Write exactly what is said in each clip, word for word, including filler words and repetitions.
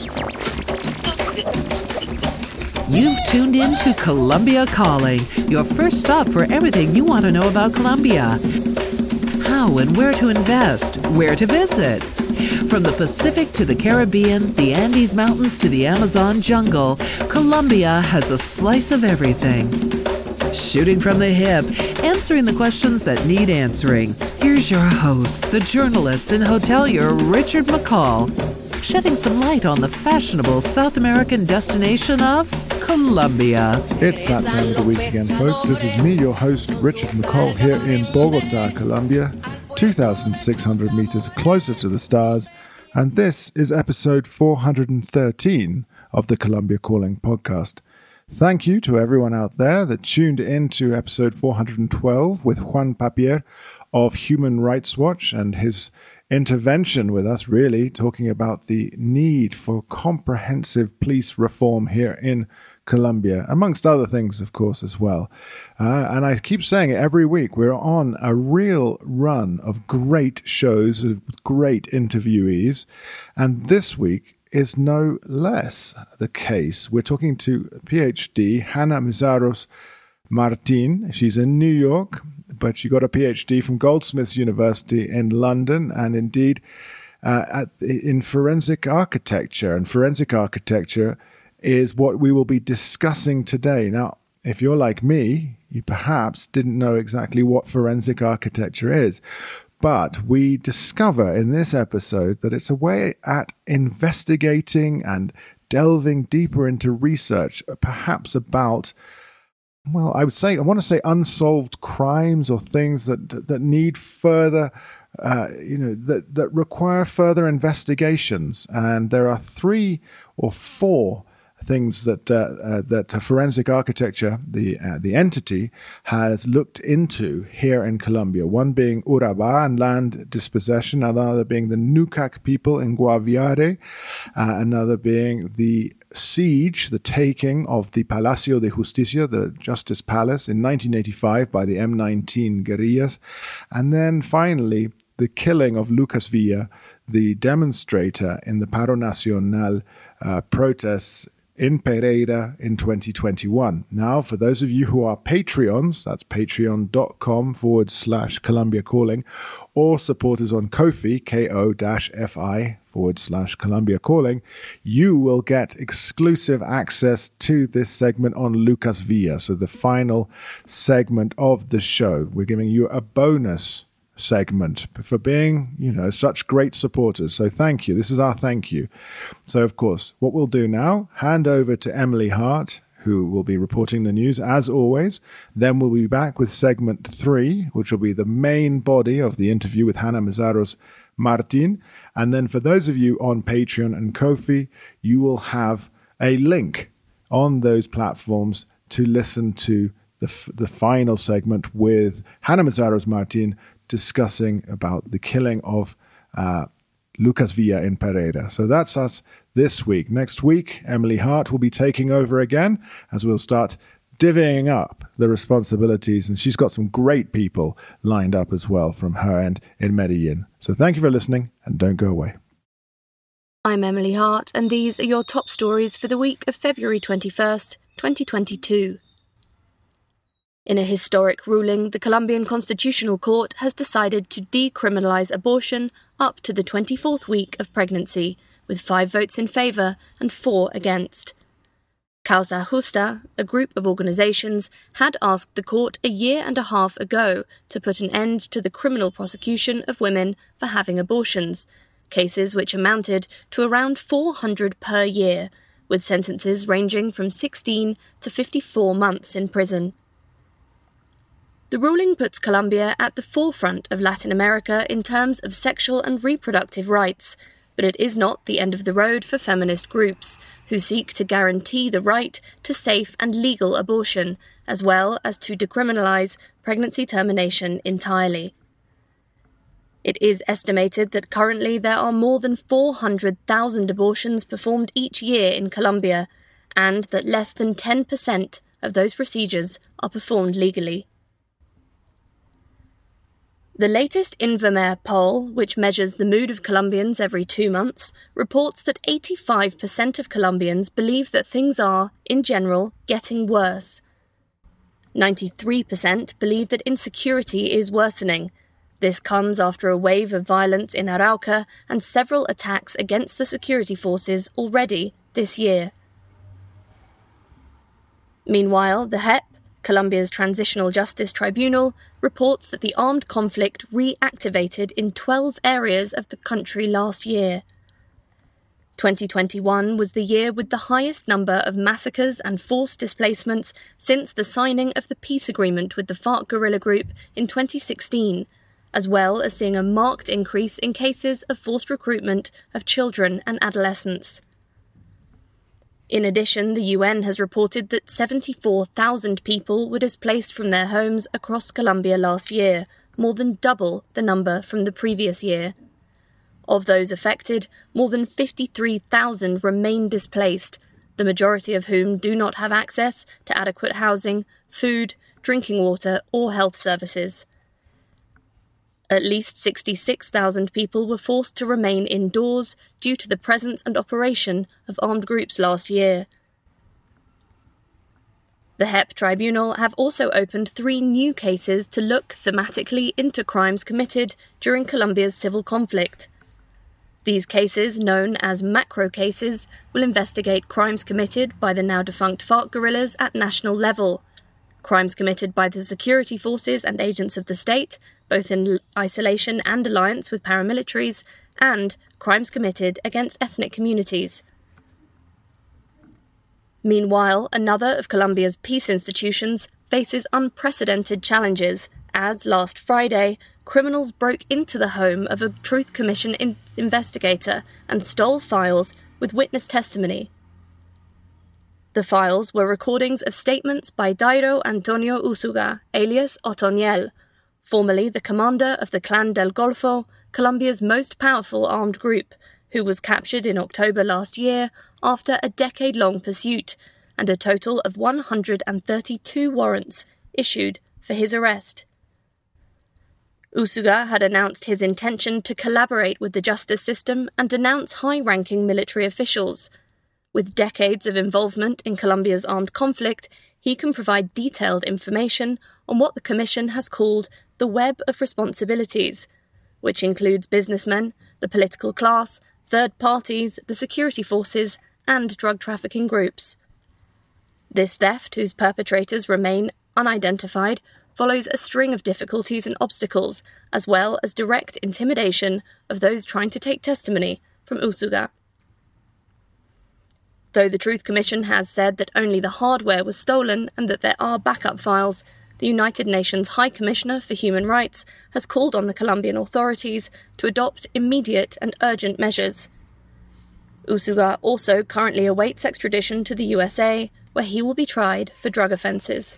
You've tuned in to Colombia Calling, your first stop for everything you want to know about Colombia. How and where to invest, where to visit. From the Pacific to the Caribbean, the Andes Mountains to the Amazon jungle, Colombia has a slice of everything. Shooting from the hip, answering the questions that need answering. Here's your host, the journalist and hotelier Richard McCall, shedding some light on the fashionable South American destination of Colombia. It's that time of the week again, folks. This is me, your host, Richard McCall, here in Bogota, Colombia, two thousand six hundred meters closer to the stars, and this is episode four hundred thirteen of the Colombia Calling podcast. Thank you to everyone out there that tuned in to episode four hundred twelve with Juan Papier of Human Rights Watch and his intervention with us, really talking about the need for comprehensive police reform here in Colombia, amongst other things, of course, as well. Uh, and I keep saying it every week, we're on a real run of great shows, of great interviewees, and this week is no less the case. We're talking to PhD Hannah Mezaros Martin. She's in New York, but she got a PhD from Goldsmiths University in London, and indeed uh, at, in forensic architecture. And forensic architecture is what we will be discussing today. Now, if you're like me, you perhaps didn't know exactly what forensic architecture is. But we discover in this episode that it's a way at investigating and delving deeper into research, perhaps about, well, I would say, I want to say unsolved crimes or things that that need further, uh, you know, that, that require further investigations. And there are three or four things that uh, uh, that forensic architecture, the uh, the entity, has looked into here in Colombia. One being Urabá and land dispossession, another being the Nucac people in Guaviare, uh, another being the siege, the taking of the Palacio de Justicia, the Justice Palace, in nineteen eighty-five by the M nineteen guerrillas, and then finally the killing of Lucas Villa, the demonstrator in the Paro Nacional uh, protests in Pereira in twenty twenty-one. Now, for those of you who are Patreons, that's patreon.com forward slash Colombia Calling, or supporters on Ko-fi, ko-fi forward slash Colombia Calling, you will get exclusive access to this segment on Lucas Villa, so the final segment of the show. We're giving you a bonus segment for being, you know, such great supporters. So thank you. This is our thank you. So, of course, what we'll do now, hand over to Emily Hart, who will be reporting the news as always. Then we'll be back with segment three, which will be the main body of the interview with Hannah Mezaros Martin. And then for those of you on Patreon and Ko-fi, you will have a link on those platforms to listen to the, f- the final segment with Hannah Mezaros Martin discussing about the killing of uh, Lucas Villa in Pereira. So that's us this week. Next week, Emily Hart will be taking over again as we'll start divvying up the responsibilities, and she's got some great people lined up as well from her end in Medellin. So thank you for listening, and don't go away. I'm Emily Hart, and these are your top stories for the week of February twenty-first, twenty twenty-two. In a historic ruling, the Colombian Constitutional Court has decided to decriminalize abortion up to the twenty-fourth week of pregnancy, with five votes in favour and four against. Causa Justa, a group of organisations, had asked the court a year and a half ago to put an end to the criminal prosecution of women for having abortions, cases which amounted to around four hundred per year, with sentences ranging from sixteen to fifty-four months in prison. The ruling puts Colombia at the forefront of Latin America in terms of sexual and reproductive rights, but it is not the end of the road for feminist groups, who seek to guarantee the right to safe and legal abortion, as well as to decriminalise pregnancy termination entirely. It is estimated that currently there are more than four hundred thousand abortions performed each year in Colombia, and that less than ten percent of those procedures are performed legally. The latest Invermer poll, which measures the mood of Colombians every two months, reports that eighty-five percent of Colombians believe that things are, in general, getting worse. ninety-three percent believe that insecurity is worsening. This comes after a wave of violence in Arauca and several attacks against the security forces already this year. Meanwhile, the J E P, Colombia's Transitional Justice Tribunal, reports that the armed conflict reactivated in twelve areas of the country last year. twenty twenty-one was the year with the highest number of massacres and forced displacements since the signing of the peace agreement with the FARC guerrilla group in twenty sixteen, as well as seeing a marked increase in cases of forced recruitment of children and adolescents. In addition, the U N has reported that seventy-four thousand people were displaced from their homes across Colombia last year, more than double the number from the previous year. Of those affected, more than fifty-three thousand remain displaced, the majority of whom do not have access to adequate housing, food, drinking water, or health services. At least sixty-six thousand people were forced to remain indoors due to the presence and operation of armed groups last year. The J E P Tribunal have also opened three new cases to look thematically into crimes committed during Colombia's civil conflict. These cases, known as macro cases, will investigate crimes committed by the now-defunct FARC guerrillas at national level, crimes committed by the security forces and agents of the state, both in isolation and alliance with paramilitaries, and crimes committed against ethnic communities. Meanwhile, another of Colombia's peace institutions faces unprecedented challenges as, last Friday, criminals broke into the home of a Truth Commission in- investigator and stole files with witness testimony. The files were recordings of statements by Dairo Antonio Usuga, alias Otoniel, formerly the commander of the Clan del Golfo, Colombia's most powerful armed group, who was captured in October last year after a decade-long pursuit and a total of one hundred thirty-two warrants issued for his arrest. Usuga had announced his intention to collaborate with the justice system and denounce high-ranking military officials. With decades of involvement in Colombia's armed conflict, he can provide detailed information on what the Commission has called the web of responsibilities, which includes businessmen, the political class, third parties, the security forces, and drug trafficking groups. This theft, whose perpetrators remain unidentified, follows a string of difficulties and obstacles, as well as direct intimidation of those trying to take testimony from Usuga. Though the Truth Commission has said that only the hardware was stolen and that there are backup files, the United Nations High Commissioner for Human Rights has called on the Colombian authorities to adopt immediate and urgent measures. Usuga also currently awaits extradition to the U S A, where he will be tried for drug offences.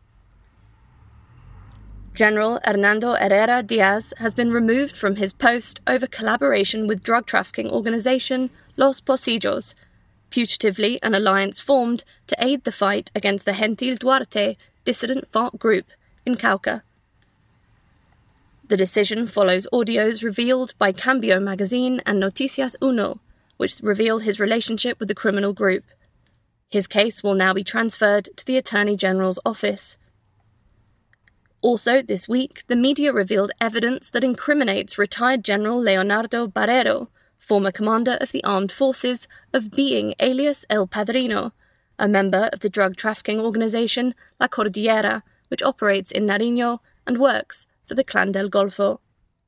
General Hernando Herrera Diaz has been removed from his post over collaboration with drug trafficking organisation Los Pocillos, putatively an alliance formed to aid the fight against the Gentil Duarte dissident FARC group in Cauca. The decision follows audios revealed by Cambio magazine and Noticias Uno, which revealed his relationship with the criminal group. His case will now be transferred to the Attorney General's office. Also this week, the media revealed evidence that incriminates retired General Leonardo Barrero, former commander of the armed forces, of being alias El Padrino, a member of the drug trafficking organisation La Cordillera, which operates in Nariño and works for the Clan del Golfo.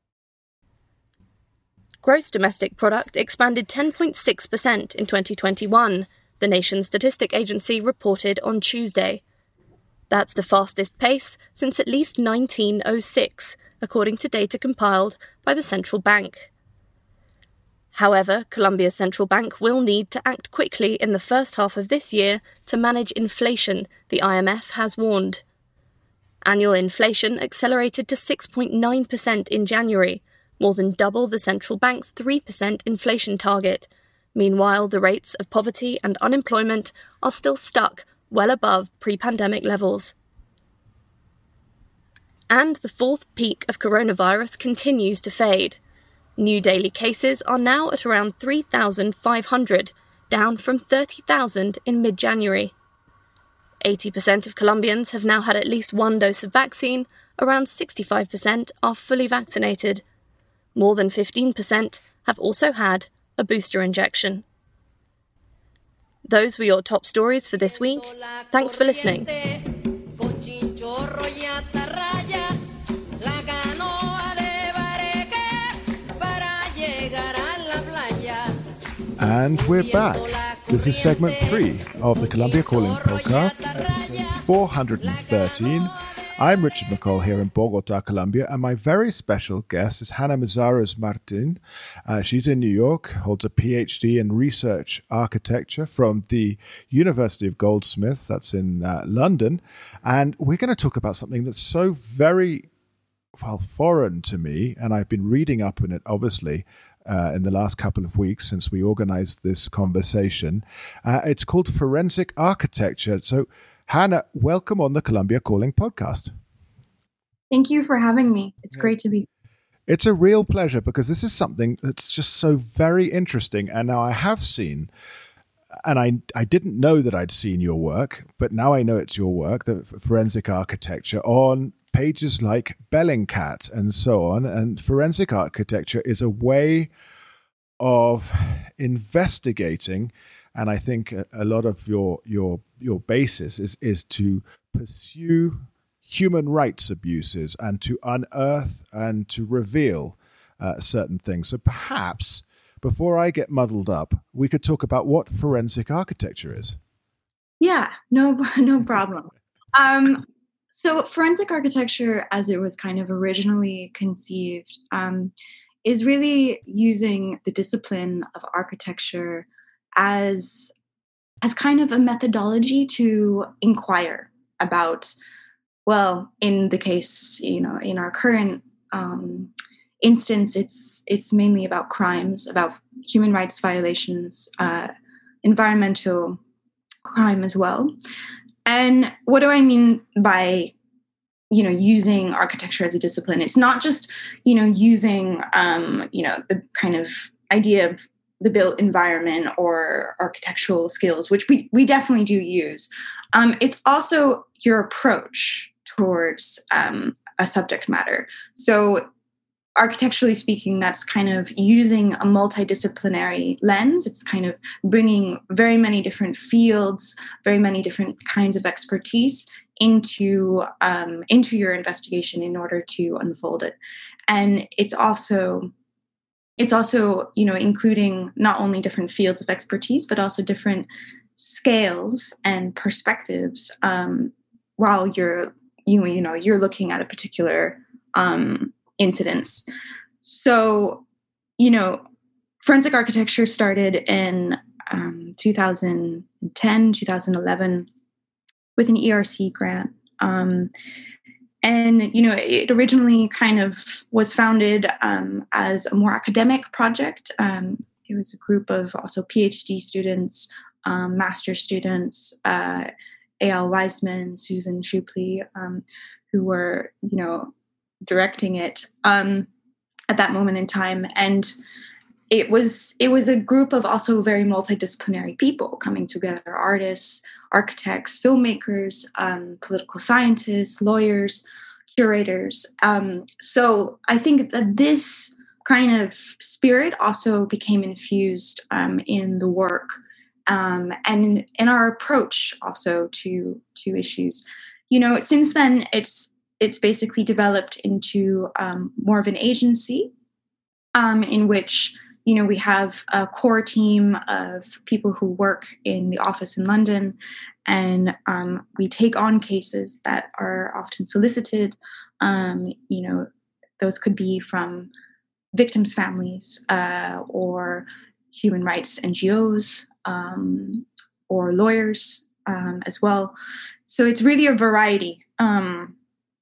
Gross domestic product expanded ten point six percent in twenty twenty-one, the nation's statistic agency reported on Tuesday. That's the fastest pace since at least nineteen oh six, according to data compiled by the central bank. However, Colombia's central bank will need to act quickly in the first half of this year to manage inflation, the I M F has warned. Annual inflation accelerated to six point nine percent in January, more than double the central bank's three percent inflation target. Meanwhile, the rates of poverty and unemployment are still stuck well above pre-pandemic levels. And the fourth peak of coronavirus continues to fade. New daily cases are now at around three thousand five hundred, down from thirty thousand in mid-January. eighty percent of Colombians have now had at least one dose of vaccine, around sixty-five percent are fully vaccinated. More than fifteen percent have also had a booster injection. Those were your top stories for this week. Thanks for listening. And we're back. This is segment three of the Colombia Calling podcast, episode four hundred thirteen. I'm Richard McCall here in Bogota, Colombia, and my very special guest is Hanna Meszaros Martin. Uh, she's in New York, holds a P H D in research architecture from the University of Goldsmiths, that's in uh, London, and we're going to talk about something that's so very, well, foreign to me, and I've been reading up on it, obviously, Uh, in the last couple of weeks since we organized this conversation. Uh, it's called forensic architecture. So, Hanna, welcome on the Colombia Calling podcast. Thank you for having me. It's Yeah. great to be. It's a real pleasure because this is something that's just so very interesting. And now I have seen, and I I didn't know that I'd seen your work, but now I know it's your work, the forensic architecture, on pages like Bellingcat and so on. And forensic architecture is a way of investigating, and I think a, a lot of your your your basis is is to pursue human rights abuses and to unearth and to reveal uh, certain things. So perhaps before I get muddled up, we could talk about what forensic architecture is. Yeah, no, no problem. Um, so forensic architecture, as it was kind of originally conceived, um, is really using the discipline of architecture as as kind of a methodology to inquire about, well, in the case, you know, in our current um, instance, it's it's mainly about crimes, about human rights violations, uh, environmental crime as well. And what do I mean by, you know, using architecture as a discipline? It's not just, you know, using, um, you know, the kind of idea of the built environment or architectural skills, which we, we definitely do use. Um, it's also your approach towards um, a subject matter. So architecturally speaking, that's kind of using a multidisciplinary lens. It's kind of bringing very many different fields, very many different kinds of expertise into um, into your investigation in order to unfold it. And it's also it's also you know including not only different fields of expertise, but also different scales and perspectives um, while you're you you know you're looking at a particular um, incidents. So, you know, forensic architecture started in um, two thousand ten, two thousand eleven with an E R C grant. Um, and, you know, it originally kind of was founded um, as a more academic project. Um, it was a group of also PhD students, um, master students, uh, A L Wiseman, Susan Shupley, um, who were, you know, directing it um, at that moment in time. And it was it was a group of also very multidisciplinary people coming together: artists, architects, filmmakers, um, political scientists, lawyers, curators. Um, so I think that this kind of spirit also became infused um, in the work um, and in our approach also to to issues. You know, since then, it's It's basically developed into um, more of an agency um, in which, you know, we have a core team of people who work in the office in London, and um, we take on cases that are often solicited. Um, you know, those could be from victims' families uh, or human rights N G Os um, or lawyers um, as well. So it's really a variety. Um,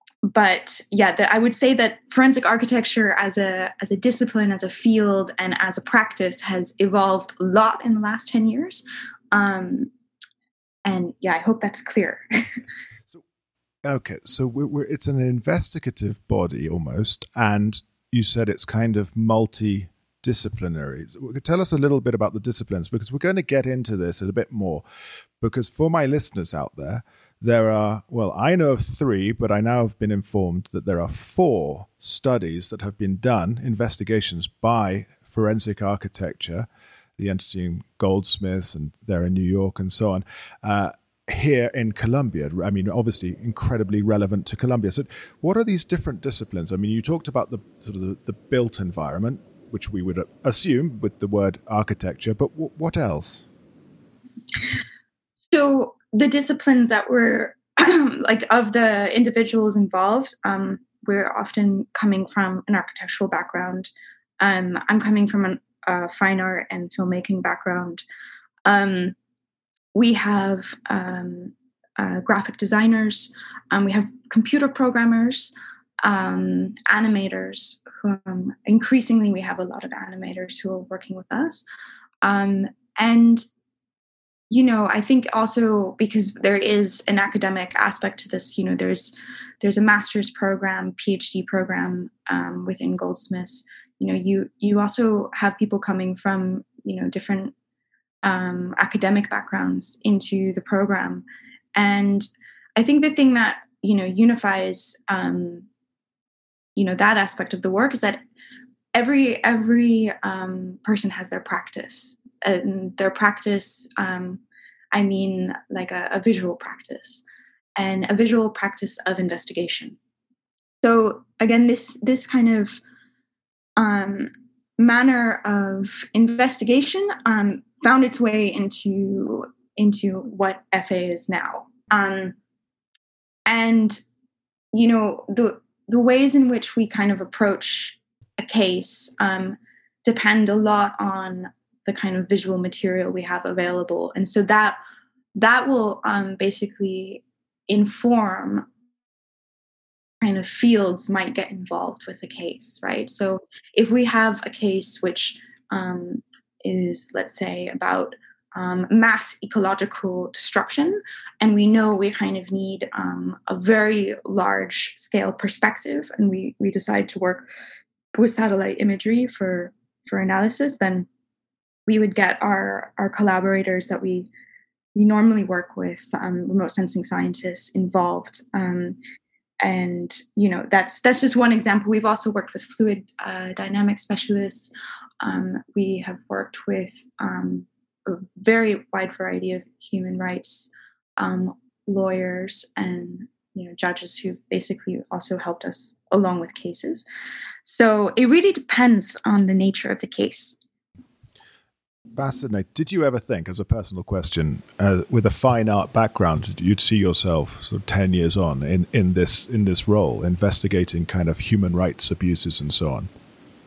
But yeah, the, I would say that forensic architecture as a as a discipline, as a field, and as a practice has evolved a lot in the last ten years. Um, and yeah, I hope that's clear. So Okay, so we're, we're, it's an investigative body almost, and you said it's kind of multidisciplinary. So tell us a little bit about the disciplines, because we're going to get into this a bit more. Because for my listeners out there, there are, well, I know of three, but I now have been informed that there are four studies that have been done, investigations by Forensic Architecture, the entity in Goldsmiths, and they're in New York and so on, uh, here in Colombia. I mean, obviously incredibly relevant to Colombia. So what are these different disciplines? I mean, you talked about the sort of the, the built environment, which we would assume with the word architecture, but w- what else? So the disciplines that were like of the individuals involved, um, we're often coming from an architectural background. Um, I'm coming from a uh, fine art and filmmaking background. Um, we have um, uh, graphic designers. Um, we have computer programmers, um, animators. Who, um, increasingly, we have a lot of animators who are working with us. Um, and you know, I think also because there is an academic aspect to this, you know, there's there's a master's program, PhD program um, within Goldsmiths. You know, you you also have people coming from, you know, different um, academic backgrounds into the program. And I think the thing that, you know, unifies, um, you know, that aspect of the work is that every every um, person has their practice. And their practice, um, I mean, like a, a visual practice, and a visual practice of investigation. So again, this this kind of um, manner of investigation um, found its way into into what F A is now, um, and you know the the ways in which we kind of approach a case um, depend a lot on the kind of visual material we have available. And so that that will um, basically inform kind of fields might get involved with a case, right? So if we have a case which um, is, let's say, about um, mass ecological destruction, and we know we kind of need um, a very large scale perspective, and we we decide to work with satellite imagery for for analysis, then we would get our our collaborators that we we normally work with, um, remote sensing scientists involved, um, and you know that's that's just one example. We've also worked with fluid uh, dynamic specialists. Um, we have worked with um, a very wide variety of human rights um, lawyers and you know judges who basically also helped us along with cases. So it really depends on the nature of the case. Fascinating. Did you ever think, as a personal question, uh, with a fine art background, you'd see yourself sort of ten years on in, in this in this role, investigating kind of human rights abuses and so on?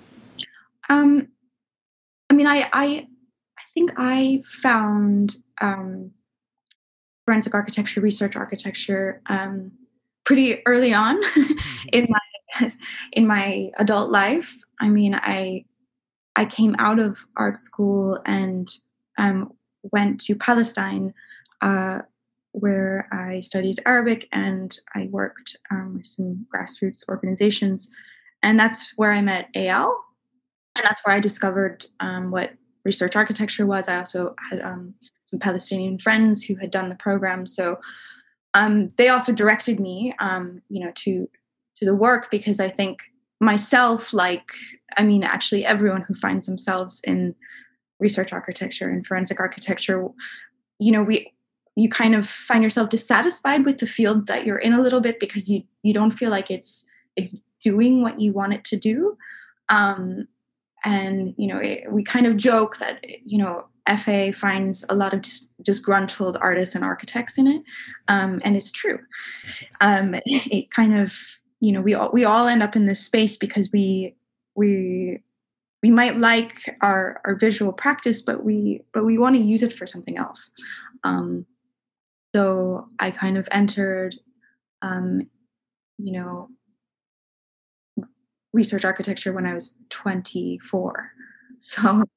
Um, I mean, I I, I think I found um, forensic architecture, research architecture, um, pretty early on in my in my adult life. I mean, I I came out of art school and um, went to Palestine, uh, where I studied Arabic and I worked um, with some grassroots organizations. And that's where I met Eyal. And that's where I discovered um, what research architecture was. I also had um, some Palestinian friends who had done the program. So um, they also directed me, um, you know, to to the work, because I think myself, like, I mean, actually everyone who finds themselves in research architecture and forensic architecture, you know, we, you kind of find yourself dissatisfied with the field that you're in a little bit because you, you don't feel like it's, it's doing what you want it to do. Um, and, you know, it, we kind of joke that, you know, F A finds a lot of dis- disgruntled artists and architects in it. Um, and it's true. Um, it, it kind of, you know, we all we all end up in this space because we we we might like our our visual practice, but we but we want to use it for something else. Um, so I kind of entered, um, you know, research architecture when I was twenty-four. So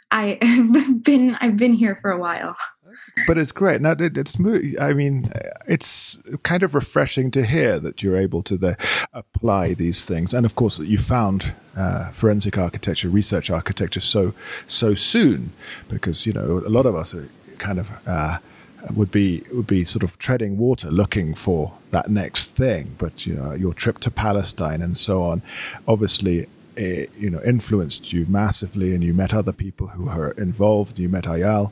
I've been I've been here for a while. But it's great. Now, it, it's I mean, it's kind of refreshing to hear that you're able to the, apply these things, and of course that you found uh, forensic architecture, research architecture so so soon, because you know a lot of us are kind of uh, would be would be sort of treading water, looking for that next thing. But you know, your trip to Palestine and so on, obviously. It, you know, influenced you massively, and you met other people who were involved. You met Ayal.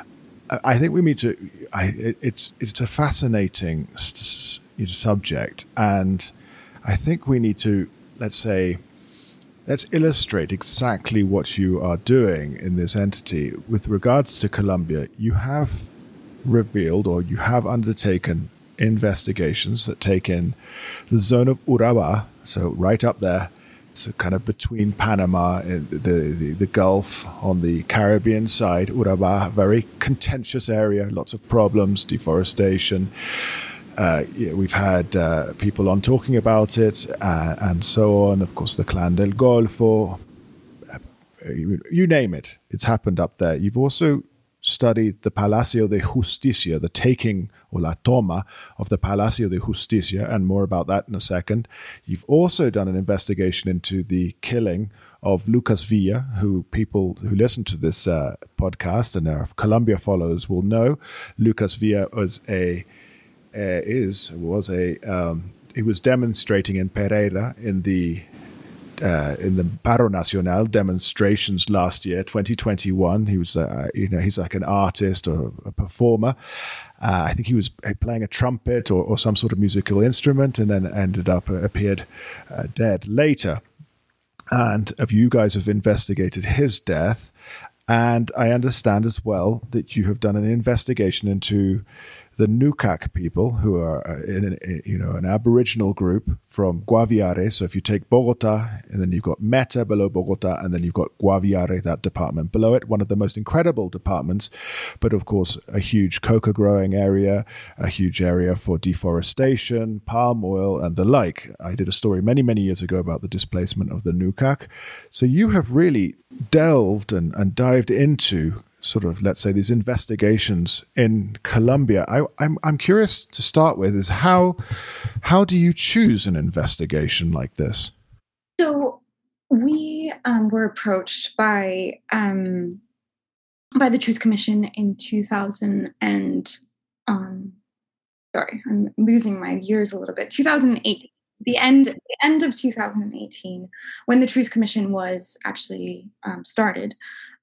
I think we need to. I, it, it's it's a fascinating st- subject, and I think we need to, let's say, let's illustrate exactly what you are doing in this entity with regards to Colombia. You have revealed, or you have undertaken investigations that take in the zone of Urabá, so right up there. So kind of between Panama and the, the, the Gulf on the Caribbean side, Urabá, very contentious area, lots of problems, deforestation. Uh, yeah, we've had uh, people on talking about it uh, and so on. Of course, the Clan del Golfo, uh, you, you name it, it's happened up there. You've also studied the Palacio de Justicia, the taking or la toma of the Palacio de Justicia, and more about that in a second. You've also done an investigation into the killing of Lucas Villa, who people who listen to this uh, podcast and are Colombia followers will know. Lucas Villa was a uh, is was a um, he was demonstrating in Pereira in the Uh, in the Paro Nacional demonstrations last year, twenty twenty-one. He was, uh, you know, he's like an artist or a performer. Uh, I think he was playing a trumpet or, or some sort of musical instrument, and then ended up uh, appeared uh, dead later. And of you guys have investigated his death, and I understand as well that you have done an investigation into the Nukak people, who are in, an, you know, an Aboriginal group from Guaviare. So if you take Bogota, and then you've got Meta below Bogota, and then you've got Guaviare, that department below it, one of the most incredible departments, but of course a huge coca growing area, a huge area for deforestation, palm oil, and the like. I did a story many, many years ago about the displacement of the Nukak. So you have really delved and, and dived into sort of, let's say, these investigations in Colombia. I, I'm I'm curious to start with is how how do you choose an investigation like this? So we um, were approached by um, by the Truth Commission in two thousand and um, sorry, I'm losing my years a little bit. two thousand eight, the end the end of two thousand eighteen, when the Truth Commission was actually um, started.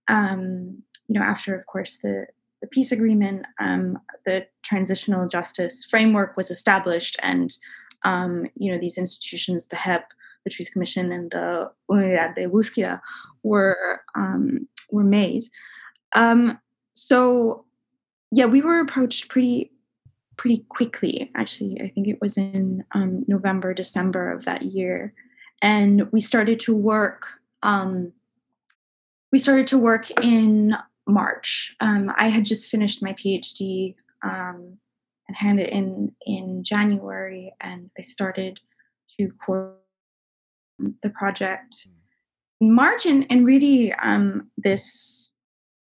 Um, You know, after, of course, the, the peace agreement, um, the transitional justice framework was established, and um, you know, these institutions, the H E P, the Truth Commission, and the Unidad de Búsqueda, were um, were made. Um, so, yeah, we were approached pretty pretty quickly. Actually, I think it was in um, November, December of that year, and we started to work. Um, we started to work in March. Um, I had just finished my PhD um, and handed it in in January, and I started to coordinate the project in March. And, and really, um, this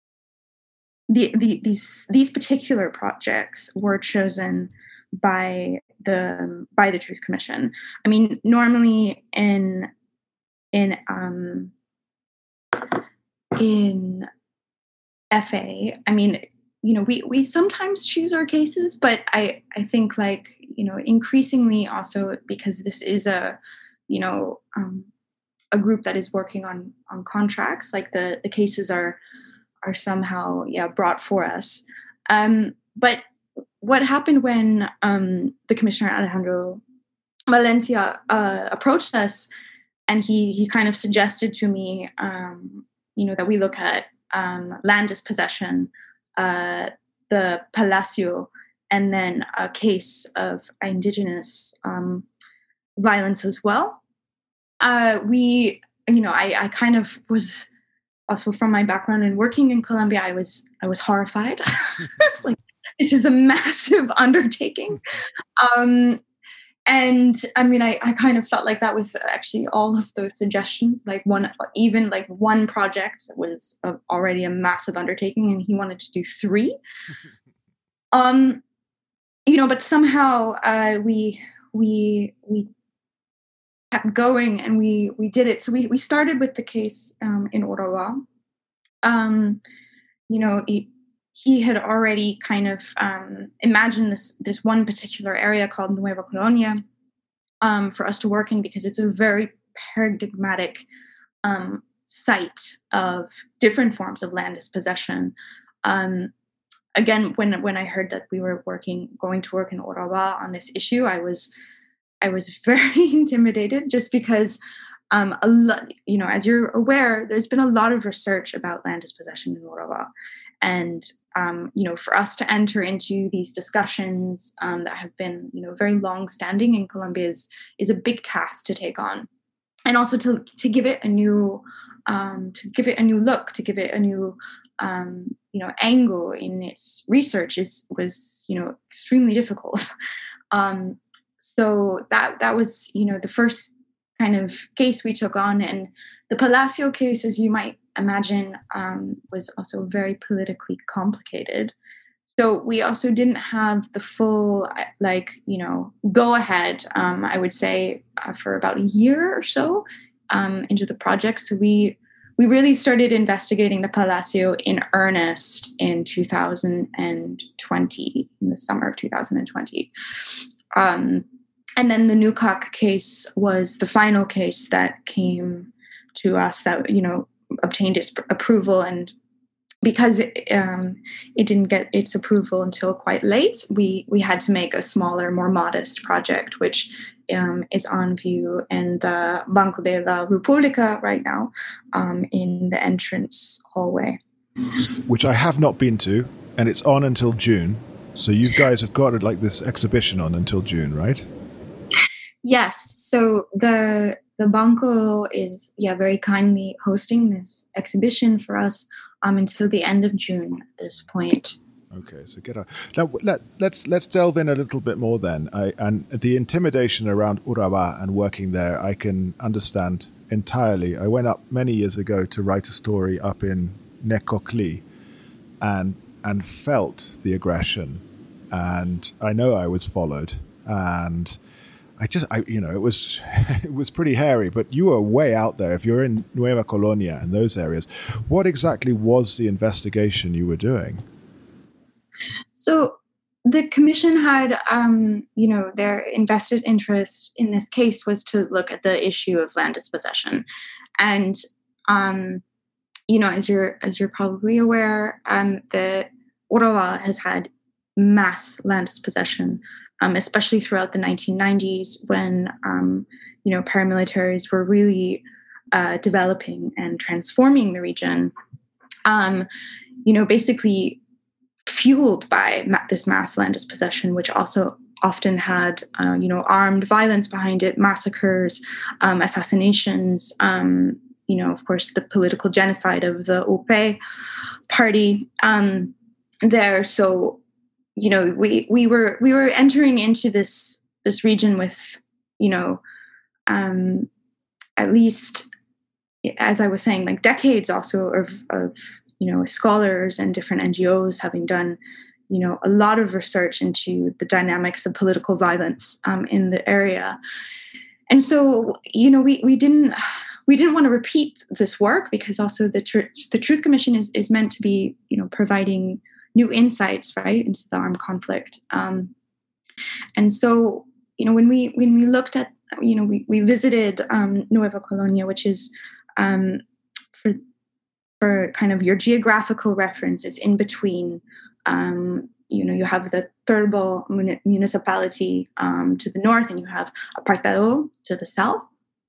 the, the these these particular projects were chosen by the by the Truth Commission. I mean, normally in in um, in F A, I mean, you know, we, we sometimes choose our cases, but I, I think like, you know, increasingly also because this is a, you know, um, a group that is working on, on contracts, like the, the cases are, are somehow, yeah, brought for us. Um, but what happened when um, the Commissioner Alejandro Valencia uh, approached us, and he, he kind of suggested to me, um, you know, that we look at Um, land dispossession, uh, the Palacio, and then a case of indigenous um, violence as well. Uh, we, you know, I, I kind of was also from my background in working in Colombia. I was I was horrified. It's like, this is a massive undertaking, um, and I mean, I, I kind of felt like that with actually all of those suggestions. Like one, even like one project was a, already a massive undertaking, and he wanted to do three. um, you know, but somehow uh, we we we kept going, and we we did it. So we we started with the case um, in Urawa. Um, you know, he, he had already kind of um, imagined this this one particular area called Nueva Colonia um, for us to work in, because it's a very paradigmatic um, site of different forms of land dispossession. Um, again, when when I heard that we were working, going to work in Urawa on this issue, I was I was very intimidated, just because um, a lot, you know, as you're aware, there's been a lot of research about land dispossession in Urawa. And, um, you know, for us to enter into these discussions um, that have been, you know, very long standing in Colombia is, is a big task to take on. And also to, to give it a new, um, to give it a new look, to give it a new, um, you know, angle in its research is, was, you know, extremely difficult. um, so that, that was, you know, the first kind of case we took on. And the Palacio case, as you might imagine, um, was also very politically complicated. So we also didn't have the full, like, you know, go ahead, um, I would say, uh, for about a year or so um, into the project. So we we really started investigating the Palacio in earnest in two thousand twenty, in the summer of two thousand twenty. Um, and then the Nukak case was the final case that came to us that, you know, obtained its approval. And because it, um, it didn't get its approval until quite late, we we had to make a smaller, more modest project, which um, is on view in the Banco de la República right now, um, in the entrance hallway. Which I have not been to, and it's on until June. So you guys have got like this exhibition on until June, right? Yes. So the the Banco is, yeah, very kindly hosting this exhibition for us um, until the end of June at this point. Okay, so get on. Now let, let's let's delve in a little bit more then. I, and the intimidation around Urawa and working there, I can understand entirely. I went up many years ago to write a story up in Necoclí, and and felt the aggression, and I know I was followed, and I just, I, you know, it was, it was pretty hairy, but you were way out there. If you're in Nueva Colonia and those areas, what exactly was the investigation you were doing? So the commission had, um, you know, their invested interest in this case was to look at the issue of land dispossession. And, um, you know, as you're, as you're probably aware, um, the Urawa has had mass land dispossession, Um, especially throughout the nineteen nineties, when um, you know, paramilitaries were really uh, developing and transforming the region. Um, you know, basically fueled by ma- this mass land dispossession, which also often had uh, you know, armed violence behind it, massacres, um, assassinations. Um, you know, of course, the political genocide of the U P party um, there. So, you know, we, we were we were entering into this this region with, you know, um, at least, as I was saying, like decades also of, of, you know, scholars and different N G Os having done, you know, a lot of research into the dynamics of political violence um, in the area. And so, you know, we we didn't we didn't want to repeat this work, because also the tr- the Truth Commission is is meant to be, you know, providing new insights, right, into the armed conflict. Um, and so, you know, when we when we looked at, you know, we, we visited um, Nueva Colonia, which is um, for for kind of your geographical reference, it's in between. Um, you know, you have the Turbo mun- municipality um, to the north, and you have Apartado to the south.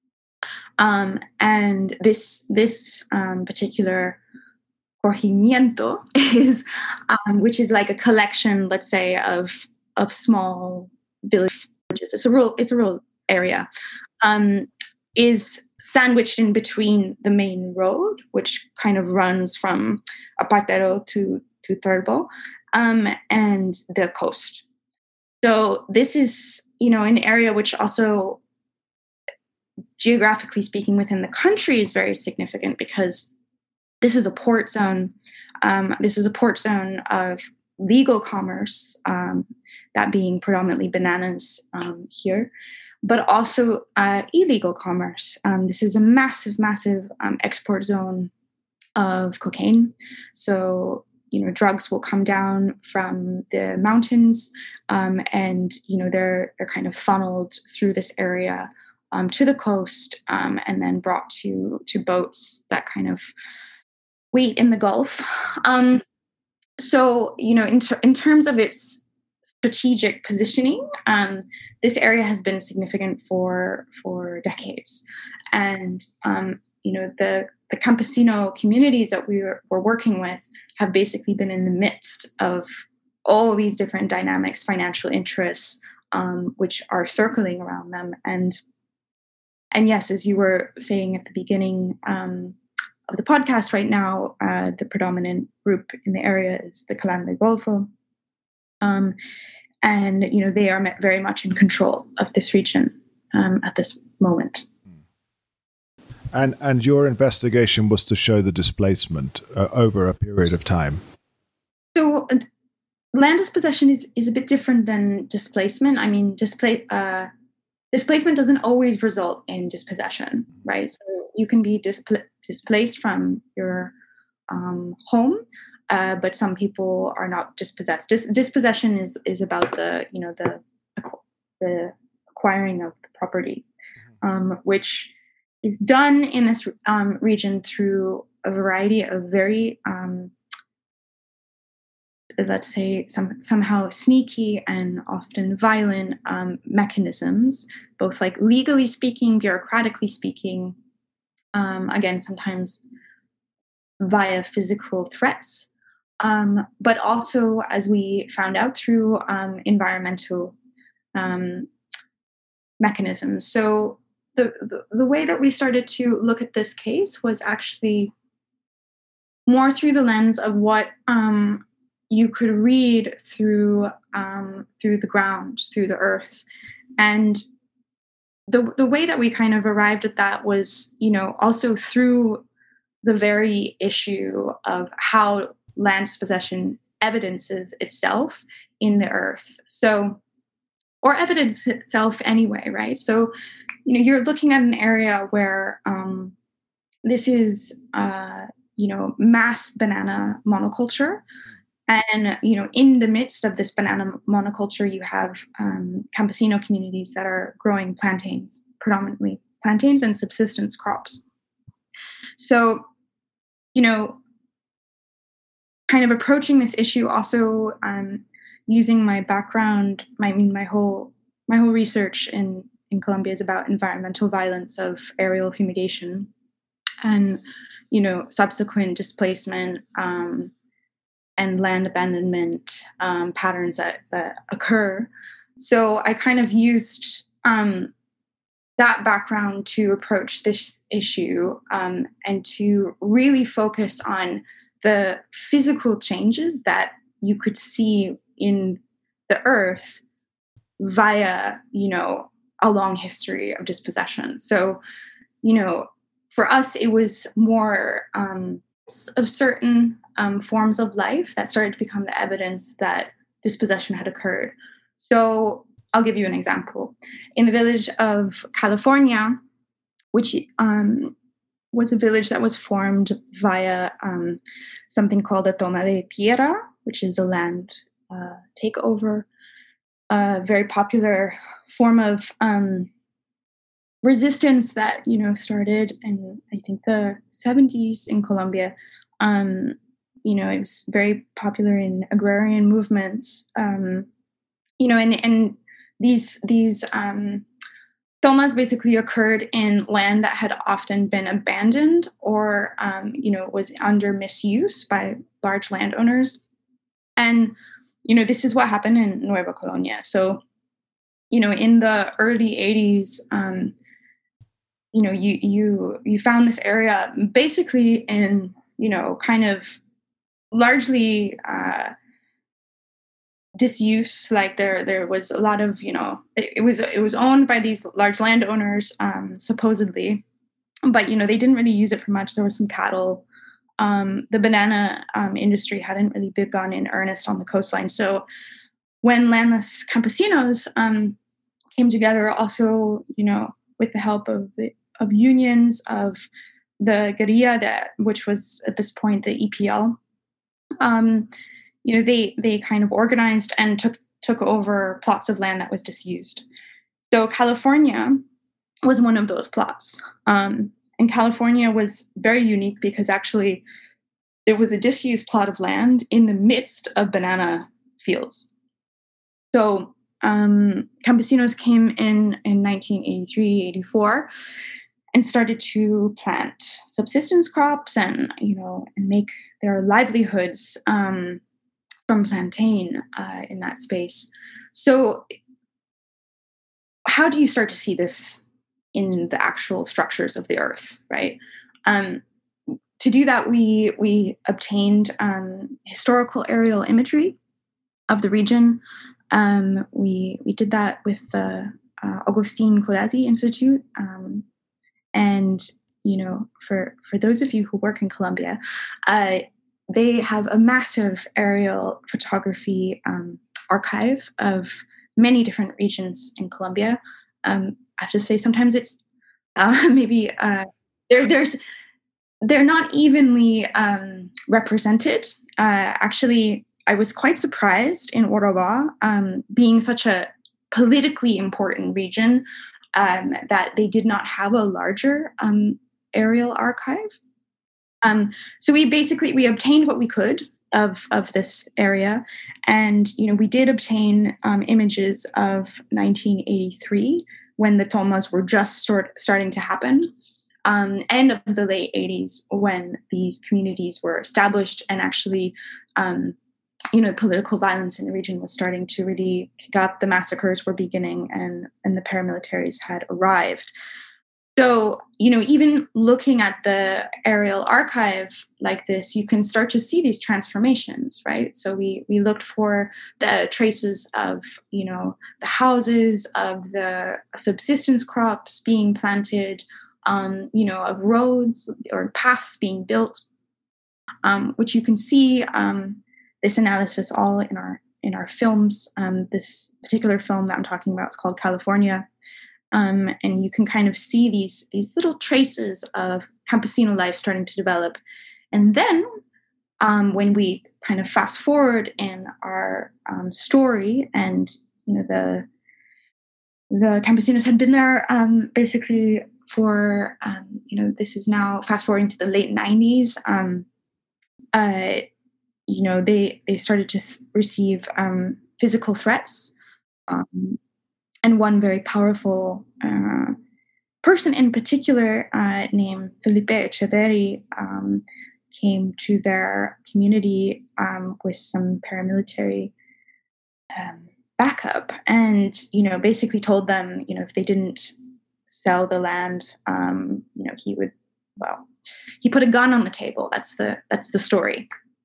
Um, and this this um, particular corregimiento is, um, which is like a collection, let's say, of of small villages. It's a rural, it's a rural area. Um, is sandwiched in between the main road, which kind of runs from Apartado to to Turbo, um, and the coast. So this is, you know, an area which also, geographically speaking, within the country is very significant because this is a port zone. Um, this is a port zone of legal commerce, um, that being predominantly bananas um, here, but also uh, illegal commerce. Um, this is a massive, massive um, export zone of cocaine. So, you know, drugs will come down from the mountains, um, and you know they're they're kind of funneled through this area um, to the coast, um, and then brought to to boats that kind of wait in the Gulf. Um, so, you know, in ter- in terms of its strategic positioning, um, this area has been significant for for decades, and um, you know the the campesino communities that we were, were working with have basically been in the midst of all these different dynamics, financial interests, um, which are circling around them. And and yes, as you were saying at the beginning um, of the podcast, right now, uh, the predominant group in the area is the Clan del Golfo. Um, and, you know, they are very much in control of this region um, at this moment. And and your investigation was to show the displacement uh, over a period of time. So uh, land dispossession is, is a bit different than displacement. I mean, display, uh, displacement doesn't always result in dispossession, right? So you can be displ- displaced from your um, home, uh, but some people are not dispossessed. Dis- dispossession is is about the you know the the acquiring of the property, um, which is done in this um, region through a variety of very, um, let's say, some, somehow sneaky and often violent um, mechanisms, both like legally speaking, bureaucratically speaking, um, again, sometimes via physical threats, um, but also, as we found out, through um, environmental um, mechanisms. So The, the, the way that we started to look at this case was actually more through the lens of what um, you could read through um, through the ground, through the earth. And the the way that we kind of arrived at that was, you know, also through the very issue of how land dispossession evidences itself in the earth. So, or evidence itself anyway, right? So, you know, you're looking at an area where um, this is, uh, you know, mass banana monoculture. And, you know, in the midst of this banana monoculture, you have um, campesino communities that are growing plantains, predominantly plantains and subsistence crops. So, you know, kind of approaching this issue also um, using my background, my, I mean, my whole my whole research in, in Colombia is about environmental violence of aerial fumigation and, you know, subsequent displacement um, and land abandonment um, patterns that, that occur. So I kind of used um, that background to approach this issue um, and to really focus on the physical changes that you could see in the earth via, you know, a long history of dispossession. So, you know, for us, it was more um, of certain um, forms of life that started to become the evidence that dispossession had occurred. So I'll give you an example. In the village of California, which um, was a village that was formed via um, something called a toma de tierra, which is a land uh, takeover, a very popular form of um, resistance that, you know, started in, I think, the seventies in Colombia. Um, you know, it was very popular in agrarian movements. Um, you know, and and these these um, tomas basically occurred in land that had often been abandoned or, um, you know, was under misuse by large landowners. And, you know, this is what happened in Nueva Colonia. So, you know, in the early eighties, um, you know, you you you found this area basically in, you know, kind of largely uh, disuse. Like there there was a lot of, you know, it, it was it was owned by these large landowners, um, supposedly, but you know they didn't really use it for much. There was some cattle. Um, the banana um, industry hadn't really begun in earnest on the coastline. So when landless campesinos um, came together, also, you know, with the help of the, of unions, of the guerrilla, that which was at this point the E P L, um, you know, they they kind of organized and took took over plots of land that was disused. So California was one of those plots. Um, and California was very unique because actually it was a disused plot of land in the midst of banana fields. So um, campesinos came in in nineteen eighty-three, eighty-four and started to plant subsistence crops and, you know, and make their livelihoods um, from plantain uh, in that space. So how do you start to see this in the actual structures of the earth, right? Um, to do that, we we obtained um, historical aerial imagery of the region. Um, we we did that with the uh, Agustin Codazzi Institute, um, and you know, for for those of you who work in Colombia, uh, they have a massive aerial photography um, archive of many different regions in Colombia. Um, I have to say, sometimes it's uh, maybe uh, there. There's they're not evenly um, represented. Uh, actually, I was quite surprised in Urabá, um, being such a politically important region, um, that they did not have a larger um, aerial archive. Um, so we basically we obtained what we could of of this area, and you know we did obtain um, images of nineteen eighty-three when the tomas were just sort starting to happen, um, and of the late eighties when these communities were established and actually, um, you know, political violence in the region was starting to really pick up. The massacres were beginning, and and the paramilitaries had arrived. So, you know, even looking at the aerial archive like this, you can start to see these transformations, right? So we we looked for the traces of, you know, the houses, of the subsistence crops being planted, um, you know, of roads or paths being built, um, which you can see um, this analysis all in our in our films. Um, this particular film that I'm talking about is called California. Um, and you can kind of see these these little traces of campesino life starting to develop. And then um, when we kind of fast forward in our um, story, and you know the the campesinos had been there um, basically for um, you know this is now fast forwarding to the late nineties. Um, uh, you know they they started to th- receive um, physical threats. Um, And one very powerful uh, person in particular, uh, named Felipe Echeverri, um, came to their community um, with some paramilitary um, backup, and you know, basically told them, you know, if they didn't sell the land, um, you know, he would. Well, he put a gun on the table. That's the that's the story.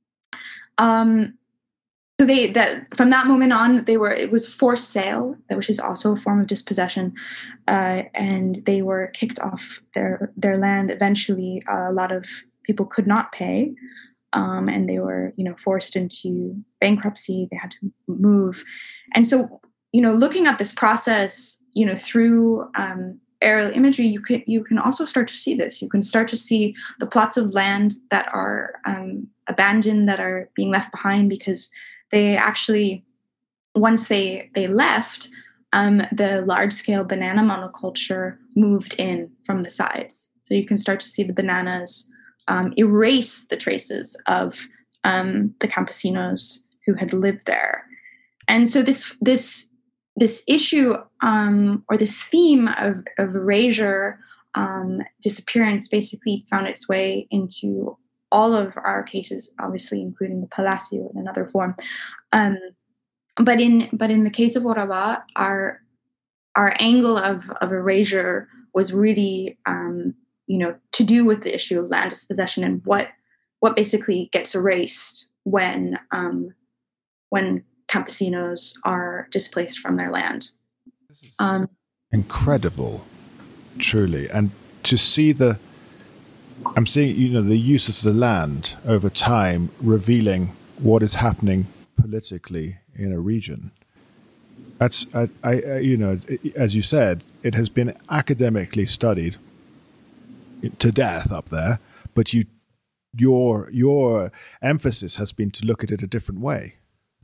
Um, So they that from that moment on, they were it was forced sale, which is also a form of dispossession, uh, and they were kicked off their their land. Eventually, uh, a lot of people could not pay, um, and they were you know forced into bankruptcy. They had to move, and so you know looking at this process, you know through um, aerial imagery, you can you can also start to see this. You can start to see the plots of land that are um, abandoned, that are being left behind because they actually, once they they left, um, the large-scale banana monoculture moved in from the sides. So you can start to see the bananas um, erase the traces of um, the campesinos who had lived there. And so this this this issue um, or this theme of, of erasure, um, disappearance, basically found its way into all of our cases, obviously, including the Palacio in another form. Um, but in but in the case of Urabá, our our angle of, of erasure was really, um, you know, to do with the issue of land dispossession and what what basically gets erased when um, when campesinos are displaced from their land. Um, Incredible, truly. And to see the, I'm seeing, you know, the use of the land over time revealing what is happening politically in a region. That's, I, I you know, as you said, it has been academically studied to death up there, but you, your your emphasis has been to look at it a different way.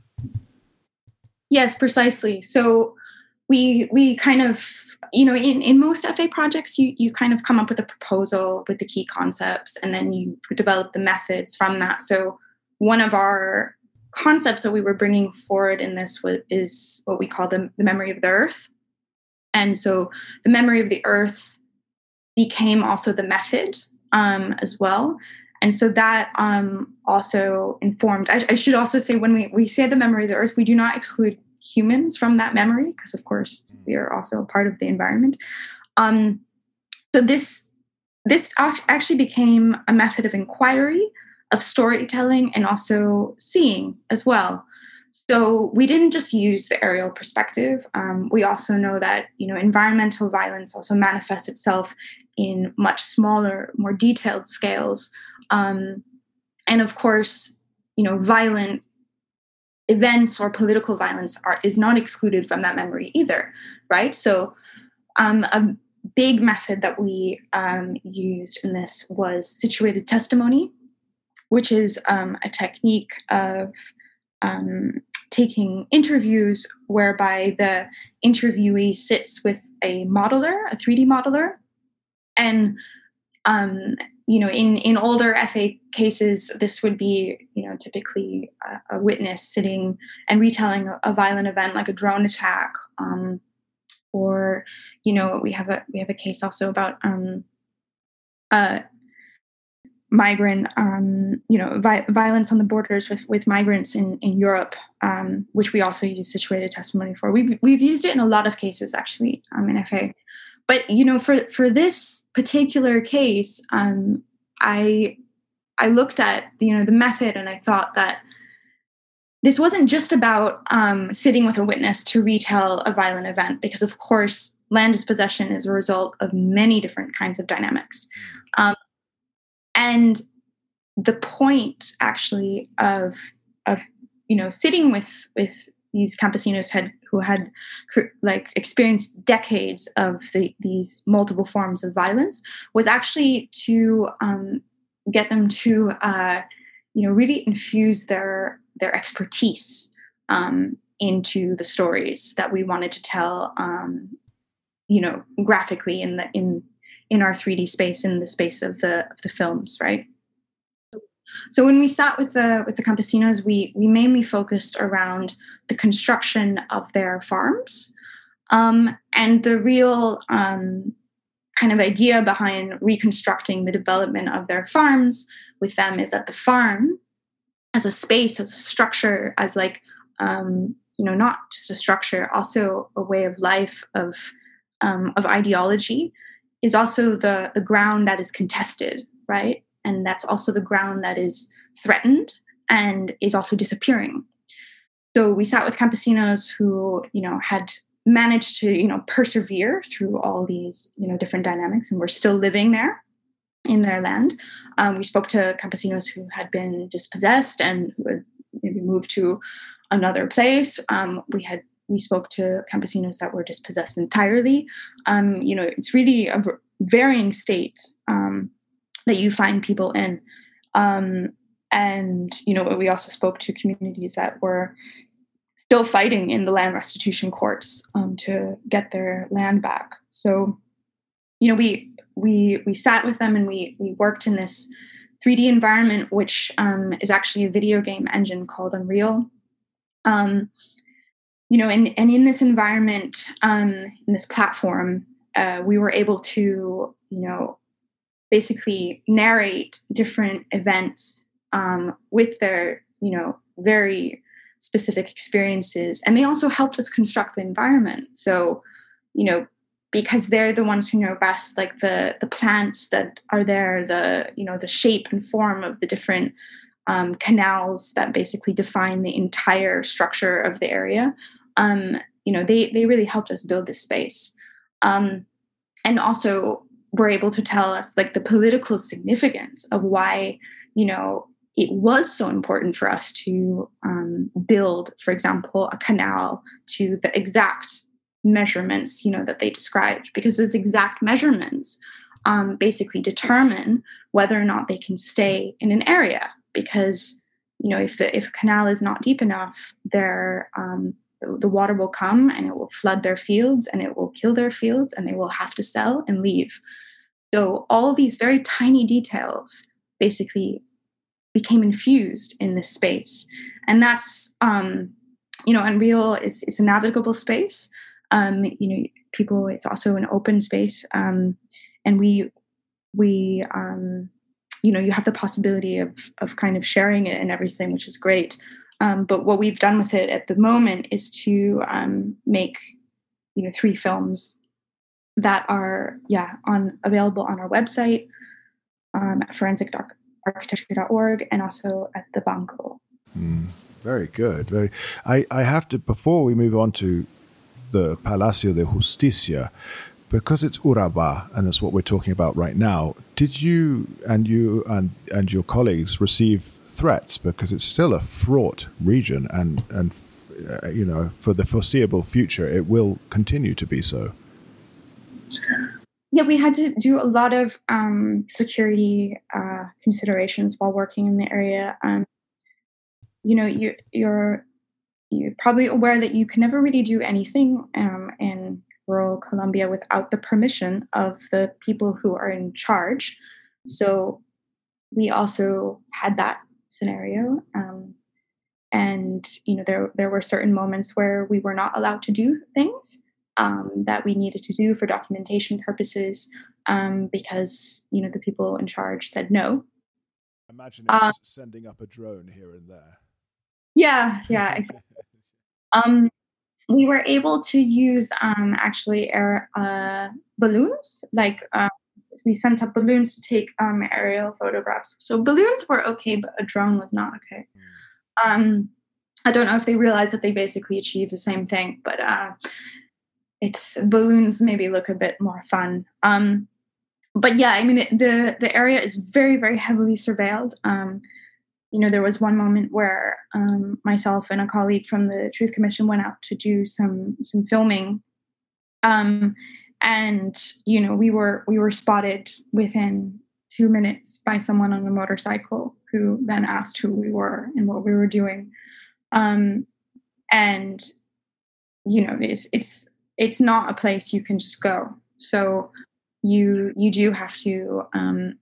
Yes, precisely. So we we kind of, you know, in, in most F A projects, you you kind of come up with a proposal with the key concepts, and then you develop the methods from that. So one of our concepts that we were bringing forward in this was, is what we call the, the memory of the earth. And so the memory of the earth became also the method um, as well. And so that um, also informed, I, I should also say, when we, we say the memory of the earth, we do not exclude humans from that memory, because of course we are also a part of the environment. Um, so this, this actually became a method of inquiry, of storytelling, and also seeing as well. So we didn't just use the aerial perspective. Um, we also know that, you know, environmental violence also manifests itself in much smaller, more detailed scales. Um, and of course, you know, violent events or political violence are, is not excluded from that memory either, right? So um, a big method that we um, used in this was situated testimony, which is um, a technique of um, taking interviews whereby the interviewee sits with a modeler, a three D modeler. And, um, you know, in, in older F A cases, this would be, you know, typically a, a witness sitting and retelling a, a violent event like a drone attack. Um, or, you know, we have a, we have a case also about um, uh, migrant, um, you know, vi- violence on the borders with, with migrants in, in Europe, um, which we also use situated testimony for. We've, we've used it in a lot of cases, actually, um, in F A. But, you know, for, for this particular case, um, I I looked at, you know, the method, and I thought that this wasn't just about um, sitting with a witness to retell a violent event, because, of course, land dispossession is a result of many different kinds of dynamics. Um, And the point, actually, of of you know sitting with with these campesinos had who had like experienced decades of the, these multiple forms of violence was actually to um, get them to uh, you know really infuse their their expertise um, into the stories that we wanted to tell, um, you know, graphically in the in. in our three D space, in the space of the of the films, right? So when we sat with the with the campesinos, we we mainly focused around the construction of their farms, um, and the real um, kind of idea behind reconstructing the development of their farms with them is that the farm, as a space, as a structure, as like um, you know, not just a structure, also a way of life, of um, of ideology, is also the, the ground that is contested, right? And that's also the ground that is threatened and is also disappearing. So we sat with campesinos who, you know, had managed to, you know, persevere through all these, you know, different dynamics, and were still living there in their land. Um, we spoke to campesinos who had been dispossessed and who had maybe moved to another place. Um, we had We spoke to campesinos that were dispossessed entirely. Um, you know, it's really a varying state um, that you find people in. Um, and, you know, we also spoke to communities that were still fighting in the land restitution courts um, to get their land back. So, you know, we we we sat with them, and we we worked in this three D environment, which um, is actually a video game engine called Unreal. Um, You know, and, and in this environment, um, in this platform, uh, we were able to, you know, basically narrate different events um, with their, you know, very specific experiences. And they also helped us construct the environment. So, you know, because they're the ones who know best, like the the plants that are there, the, you know, the shape and form of the different um, canals that basically define the entire structure of the area. Um, you know, they they really helped us build this space, um, and also were able to tell us like the political significance of why, you know, it was so important for us to um, build, for example, a canal to the exact measurements, you know, that they described, because those exact measurements um, basically determine whether or not they can stay in an area. Because, you know, if the if a canal is not deep enough, there um, the, the water will come and it will flood their fields and it will kill their fields and they will have to sell and leave. So all these very tiny details basically became infused in this space. And that's, um, you know, Unreal is, is a navigable space. Um, you know, people, it's also an open space. Um, and we, we, um, you know, you have the possibility of, of kind of sharing it and everything, which is great. Um, but what we've done with it at the moment is to um, make, you know, three films that are, yeah, on available on our website, um, at forensic architecture dot org, and also at the Banco. Mm, very good. Very. I, I have to, before we move on to the Palacio de Justicia, because it's Urabá and it's what we're talking about right now, did you and you and, and your colleagues receive threats? Because it's still a fraught region, and, and uh, you know, for the foreseeable future, it will continue to be so. Yeah, we had to do a lot of um, security uh, considerations while working in the area. Um, you know, you, you're you're probably aware that you can never really do anything um, in rural Colombia without the permission of the people who are in charge. So we also had that scenario, um, and you know, there there were certain moments where we were not allowed to do things Um, that we needed to do for documentation purposes, um, because, you know, the people in charge said no. Imagine it's uh, sending up a drone here and there. Yeah, yeah, exactly. um, we were able to use um, actually air uh, balloons. Like uh, we sent up balloons to take um, aerial photographs. So balloons were okay, but a drone was not okay. Mm. Um, I don't know if they realized that they basically achieved the same thing, but uh, it's balloons maybe look a bit more fun. Um, but yeah, I mean, it, the, the area is very, very heavily surveilled. Um, you know, there was one moment where um, myself and a colleague from the Truth Commission went out to do some, some filming. Um, and, you know, we were, we were spotted within two minutes by someone on a motorcycle who then asked who we were and what we were doing. Um, and, you know, it's, it's, it's not a place you can just go. So you you do have to um,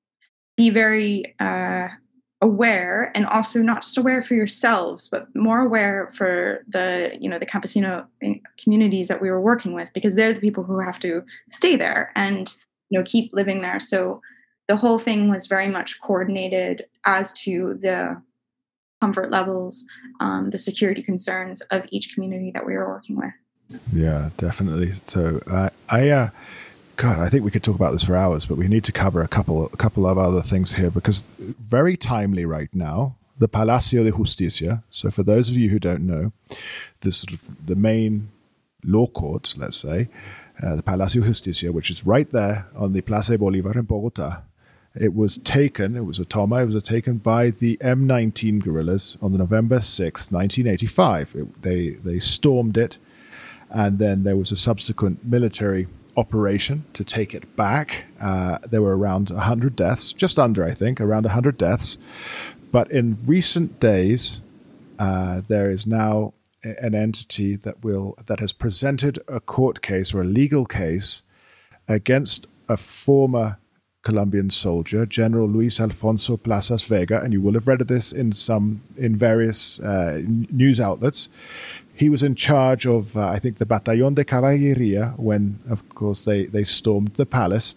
be very uh, aware, and also not just aware for yourselves, but more aware for the you know the campesino communities that we were working with, because they're the people who have to stay there and you know keep living there. So the whole thing was very much coordinated as to the comfort levels, um, the security concerns of each community that we were working with. Yeah, definitely. So uh, I, uh, God, I think we could talk about this for hours, but we need to cover a couple, a couple of other things here, because very timely right now, the Palacio de Justicia. So for those of you who don't know, this sort of the main law courts, let's say, uh, the Palacio de Justicia, which is right there on the Plaza de Bolívar in Bogota. It was taken, it was a toma, it was taken by the M nineteen guerrillas on the November sixth, nineteen eighty-five. It, they they stormed it. And then there was a subsequent military operation to take it back. Uh, there were around one hundred deaths, just under, I think, around one hundred deaths. But in recent days, uh, there is now an entity that will that has presented a court case or a legal case against a former Colombian soldier, General Luis Alfonso Plazas Vega, and you will have read of this in some in various uh, news outlets. He was in charge of, uh, I think, the Batallón de Caballería when, of course, they, they stormed the palace.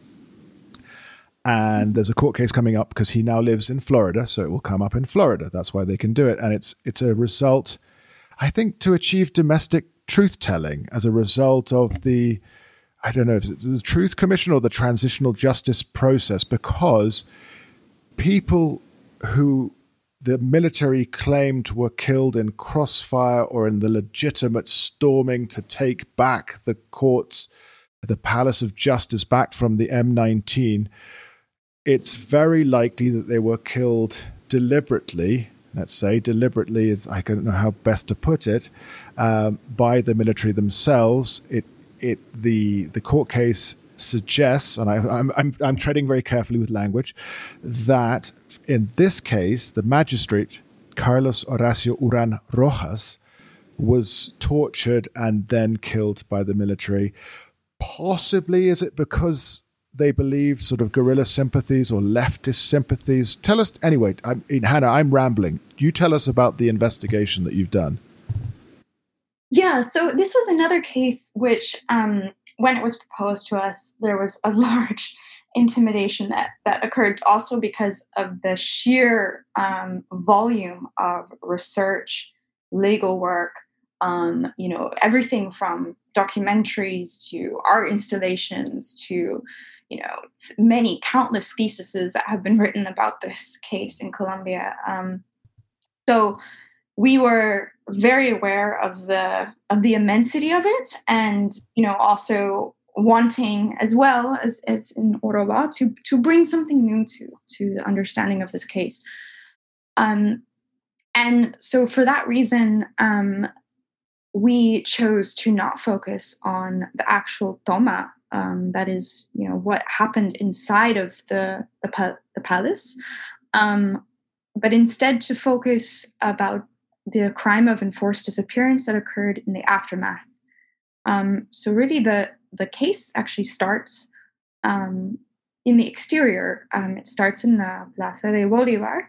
And there's a court case coming up because he now lives in Florida, so it will come up in Florida. That's why they can do it. And it's it's a result, I think, to achieve domestic truth-telling as a result of the, I don't know, if it's the Truth Commission or the transitional justice process, because people who the military claimed were killed in crossfire or in the legitimate storming to take back the courts, the Palace of Justice back from the M nineteen, it's very likely that they were killed deliberately, let's say, deliberately, is, I don't know how best to put it, um, by the military themselves. It, it, the, the court case suggests, and I, I'm, I'm, I'm treading very carefully with language, that in this case, the magistrate, Carlos Horacio Uran Rojas, was tortured and then killed by the military. Possibly, is it because they believe sort of guerrilla sympathies or leftist sympathies? Tell us, anyway, I'm, Hannah, I'm rambling. You tell us about the investigation that you've done. Yeah, so this was another case which, um, when it was proposed to us, there was a large intimidation that, that occurred also because of the sheer um, volume of research, legal work, um, you know, everything from documentaries to art installations to, you know, many countless theses that have been written about this case in Colombia. Um, so we were very aware of the of the immensity of it, and you know, also wanting as well as, as in Oroba to to bring something new to to the understanding of this case. Um, and so for that reason, um, we chose to not focus on the actual toma, um, that is, you know, what happened inside of the the, pa- the palace, um, but instead to focus about the crime of enforced disappearance that occurred in the aftermath. Um, so really the, the case actually starts um, in the exterior. Um, it starts in the Plaza de Bolivar,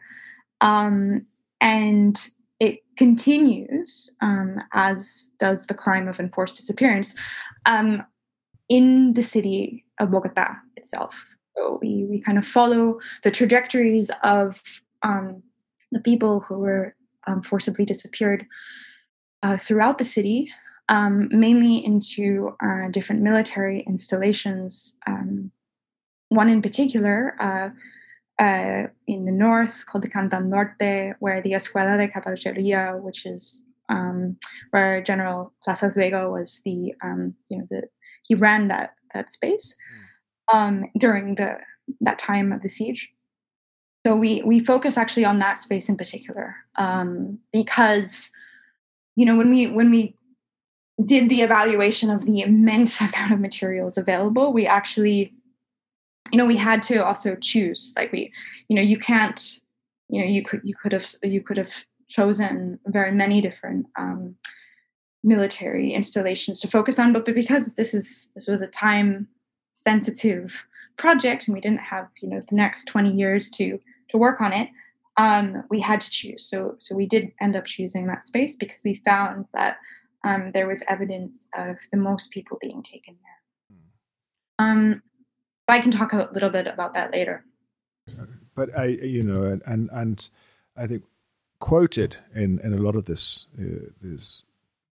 um, and it continues, um, as does the crime of enforced disappearance, um, in the city of Bogota itself. So we, we kind of follow the trajectories of um, the people who were Um, forcibly disappeared uh, throughout the city, um, mainly into uh, different military installations. Um, one in particular uh, uh, in the north called the Canton Norte, where the Escuela de Caballería, which is um, where General Plazas Vega was the, um, you know, the he ran that that space um, during the that time of the siege. So we we focus actually on that space in particular, um, because, you know, when we when we did the evaluation of the immense amount of materials available, we actually, you know, we had to also choose. Like we, you know, you can't, you know, you could you could have you could have chosen very many different um, military installations to focus on, but, but because this is this was a time sensitive project and we didn't have, you know, the next twenty years to to work on it, um, we had to choose. So, so we did end up choosing that space because we found that um, there was evidence of the most people being taken there. Um, I can talk a little bit about that later. But I, you know, and and I think quoted in, in a lot of this, uh, this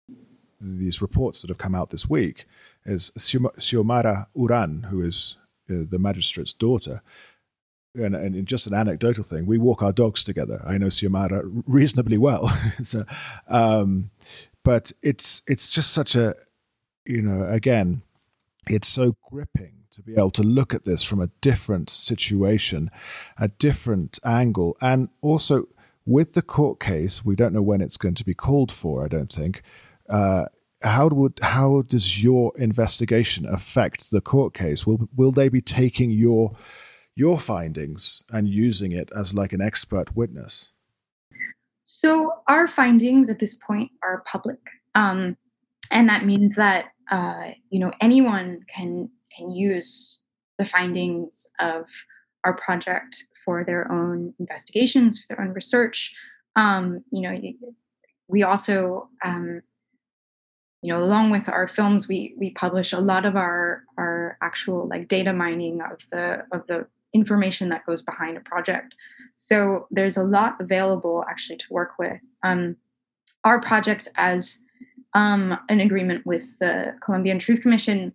these reports that have come out this week is Xiomara Uran, who is uh, the magistrate's daughter. And, and just an anecdotal thing, we walk our dogs together. I know Xiomara reasonably well. so, um, but it's it's just such a, you know, again, it's so gripping to be able to look at this from a different situation, a different angle. And also with the court case, we don't know when it's going to be called for, I don't think. Uh, how would how does your investigation affect the court case? Will will they be taking your your findings and using it as like an expert witness? So our findings at this point are public. Um, and that means that, uh, you know, anyone can, can use the findings of our project for their own investigations, for their own research. Um, you know, we also, um, you know, along with our films, we, we publish a lot of our, our actual like data mining of the, of the, information that goes behind a project. So there's a lot available actually to work with. Um, our project, as um, an agreement with the Colombian Truth Commission,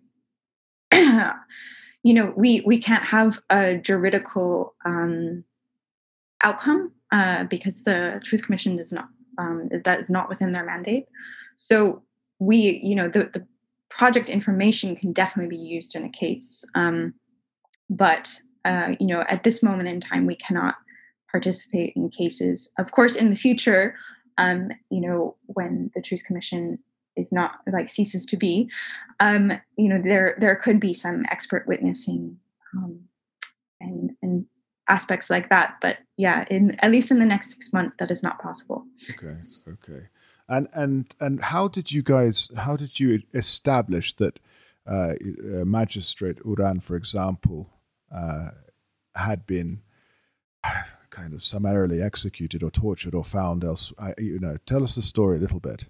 you know, we we can't have a juridical um, outcome uh, because the Truth Commission is not um, is that is not within their mandate. So we, you know, the, the project information can definitely be used in a case, um, but uh, you know, at this moment in time, we cannot participate in cases. Of course, in the future, um, you know, when the Truth Commission is not like ceases to be, um, you know, there there could be some expert witnessing um, and and aspects like that. But yeah, in at least in the next six months, that is not possible. Okay, okay. And and and how did you guys? How did you establish that uh, uh, Magistrate Uran, for example, uh, had been kind of summarily executed or tortured or found else? I, you know, tell us the story a little bit.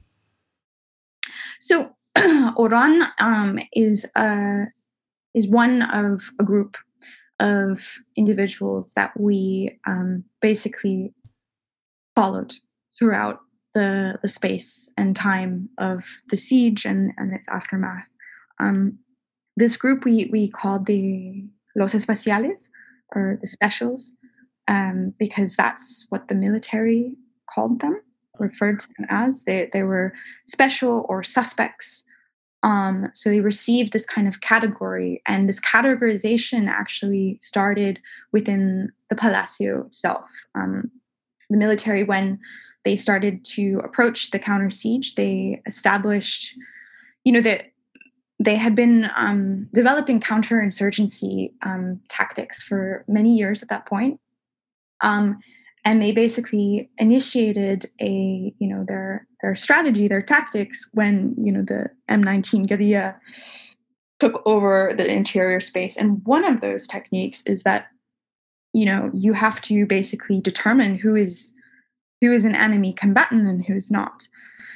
So Oran um, is uh, is one of a group of individuals that we um, basically followed throughout the the space and time of the siege and, and its aftermath. Um, this group we we called the Los Especiales, or the Specials, um, because that's what the military called them, referred to them as. They they were special or suspects. Um, so they received this kind of category, and this categorization actually started within the Palacio itself. Um, the military, when they started to approach the counter siege, they established, you know, that they had been um, developing counterinsurgency um, tactics for many years at that point. Um, and they basically initiated a, you know, their their strategy, their tactics when, you know, the M nineteen guerrilla took over the interior space. And one of those techniques is that, you know, you have to basically determine who is who is an enemy combatant and who's not.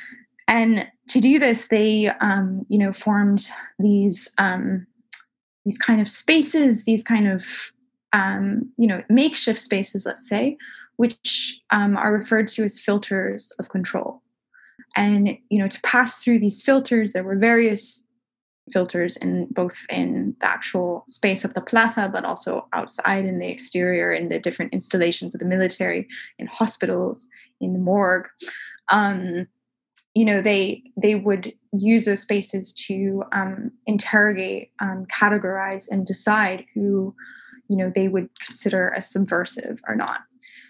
And to do this, they, um, you know, formed these um, these kind of spaces, these kind of, um, you know, makeshift spaces, let's say, which um, are referred to as filters of control. And, you know, to pass through these filters, there were various filters in both in the actual space of the plaza, but also outside in the exterior, in the different installations of the military, in hospitals, in the morgue. Um, you know, they they would use those spaces to um, interrogate, um, categorize, and decide who, you know, they would consider as subversive or not.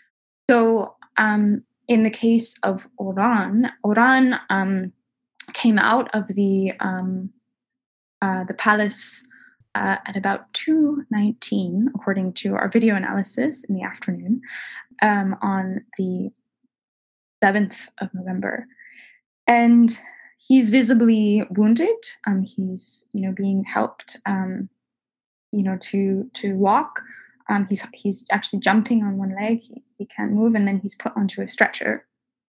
So um, in the case of Oran, Oran um, came out of the um, uh, the palace uh, at about two nineteen, according to our video analysis in the afternoon, um, on the seventh of November. And he's visibly wounded. Um, he's, you know, being helped, um, you know, to to walk. Um, he's he's actually jumping on one leg. He, he can't move, and then he's put onto a stretcher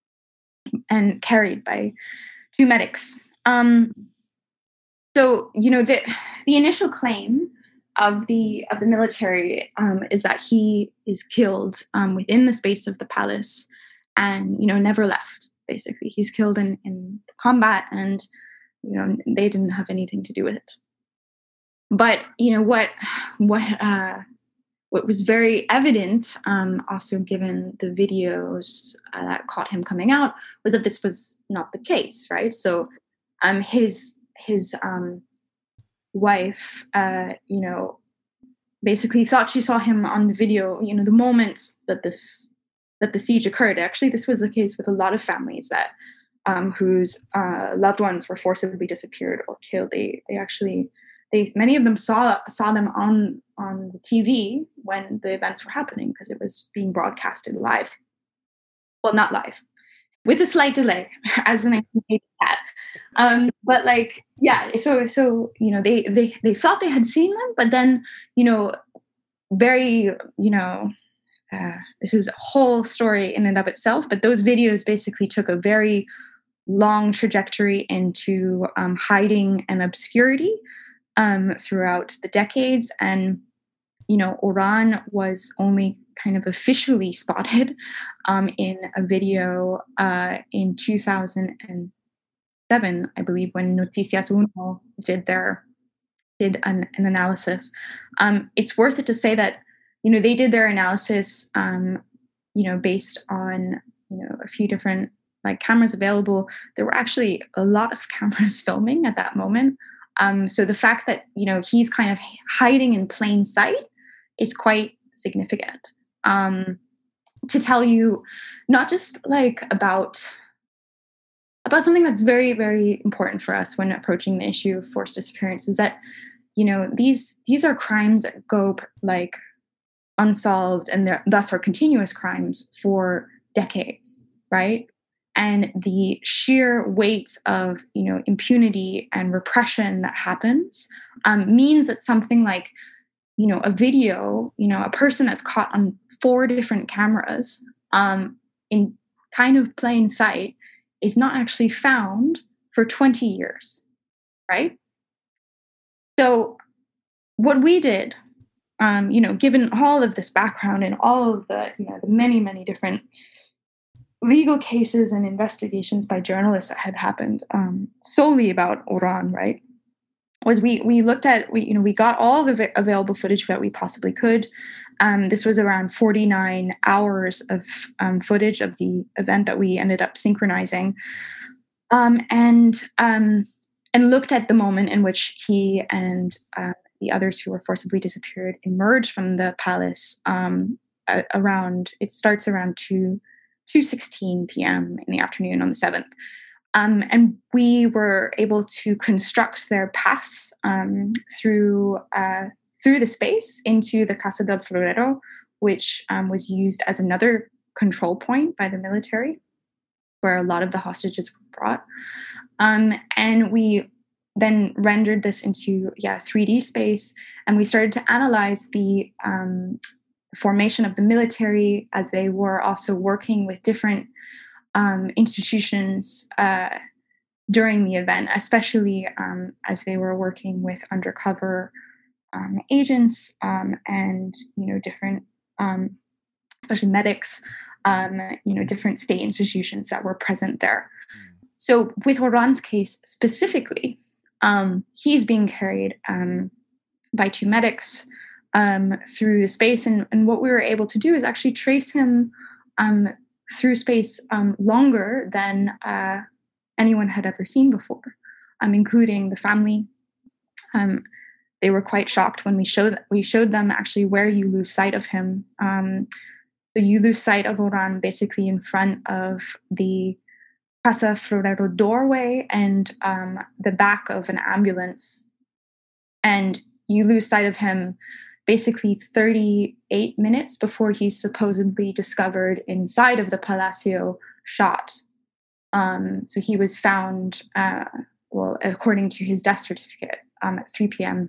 and carried by two medics. Um, so, you know, the the initial claim of the of the military um, is that he is killed um, within the space of the palace, and, you know, never left. Basically, he's killed in in combat, and, you know, they didn't have anything to do with it. But, you know, what what uh, what was very evident, um, also given the videos uh, that caught him coming out, was that this was not the case, right? So, um, his his um, wife, uh, you know, basically thought she saw him on the video. You know, the moment that this that the siege occurred. Actually, this was the case with a lot of families that um, whose uh, loved ones were forcibly disappeared or killed. They they actually. They, many of them saw saw them on, on the T V when the events were happening, because it was being broadcasted live. Well, not live, with a slight delay, as an cat. Um, but like, yeah. So so you know, they they they thought they had seen them, but then, you know, very you know, uh, this is a whole story in and of itself. But those videos basically took a very long trajectory into um, hiding and obscurity. Um, throughout the decades. And, you know, Oran was only kind of officially spotted um, in a video uh, in two thousand seven, I believe, when Noticias Uno did their did an, an analysis. Um, it's worth it to say that, you know, they did their analysis um, you know, based on, you know, a few different like cameras available, there were actually a lot of cameras filming at that moment. Um, so the fact that, you know, he's kind of hiding in plain sight is quite significant. Um, to tell you not just like about about something that's very, very important for us when approaching the issue of forced disappearance is that, you know, these these are crimes that go like unsolved, and they're thus are continuous crimes for decades, right? And the sheer weight of, you know, impunity and repression that happens um, means that something like, you know, a video, you know, a person that's caught on four different cameras um, in kind of plain sight is not actually found for twenty years, right? So what we did, um, you know, given all of this background and all of the, you know, the many, many different legal cases and investigations by journalists that had happened um, solely about Orhan, right, was we we looked at, we you know, we got all the v- available footage that we possibly could. Um, this was around forty-nine hours of um, footage of the event that we ended up synchronizing, um, and um, and looked at the moment in which he and uh, the others who were forcibly disappeared emerged from the palace. Um, a- around it starts around two two sixteen p.m. in the afternoon on the seventh. Um, and we were able to construct their path um, through uh, through the space into the Casa del Florero, which um, was used as another control point by the military, where a lot of the hostages were brought. Um, and we then rendered this into yeah three D space, and we started to analyze the, um, the formation of the military as they were also working with different Um, institutions uh, during the event, especially um, as they were working with undercover um, agents um, and, you know, different, um, especially medics, um, you know, different state institutions that were present there. So with Orhan's case specifically, um, he's being carried um, by two medics um, through the space. And, and what we were able to do is actually trace him um, through space um, longer than uh, anyone had ever seen before, um, including the family. Um, they were quite shocked when we showed we showed them actually where you lose sight of him. Um, so you lose sight of Orhan basically in front of the Casa Florero doorway and um, the back of an ambulance, and you lose sight of him basically thirty-eight minutes before he's supposedly discovered inside of the Palacio, shot. Um, so he was found, uh, well, according to his death certificate, um, at three p.m.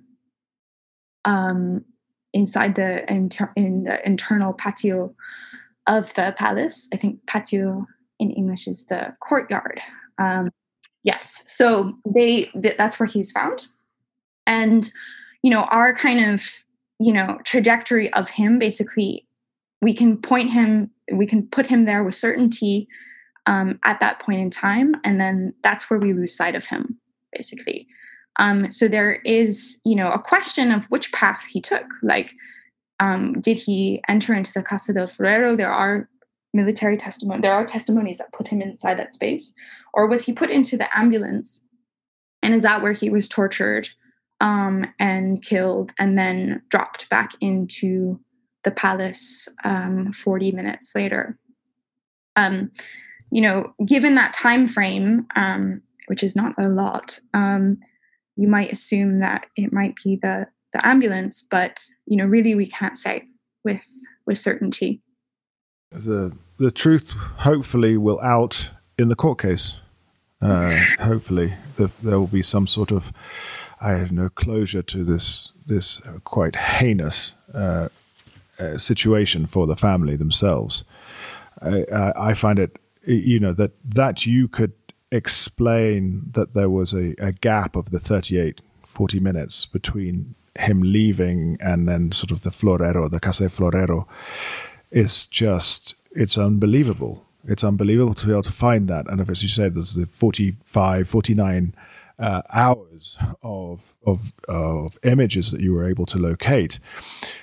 Um, inside the inter- in the internal patio of the palace. I think patio in English is the courtyard. Um, yes, so they th- that's where he's found, and you know our kind of you know, trajectory of him, basically, we can point him, we can put him there with certainty um, at that point in time. And then that's where we lose sight of him, basically. Um, so there is, you know, a question of which path he took. Like, um, did he enter into the Casa del Florero? There are military testimony, there are testimonies that put him inside that space. Or was he put into the ambulance? And is that where he was tortured? Um, and killed, and then dropped back into the palace um, forty minutes later. Um, you know, given that time frame, um, which is not a lot, um, you might assume that it might be the the ambulance, but you know, really, we can't say with with certainty. The the truth, hopefully, will out in the court case. Uh, hopefully, the, there will be some sort of, I have no closure to this this quite heinous uh, uh, situation for the family themselves. I, I, I find it, you know, that that you could explain that there was a, a gap of the thirty-eight, forty minutes between him leaving and then sort of the Florero, the Casa Florero, is just, it's unbelievable. It's unbelievable to be able to find that. And as you said, there's the forty-five, forty-nine Uh, hours of of of images that you were able to locate.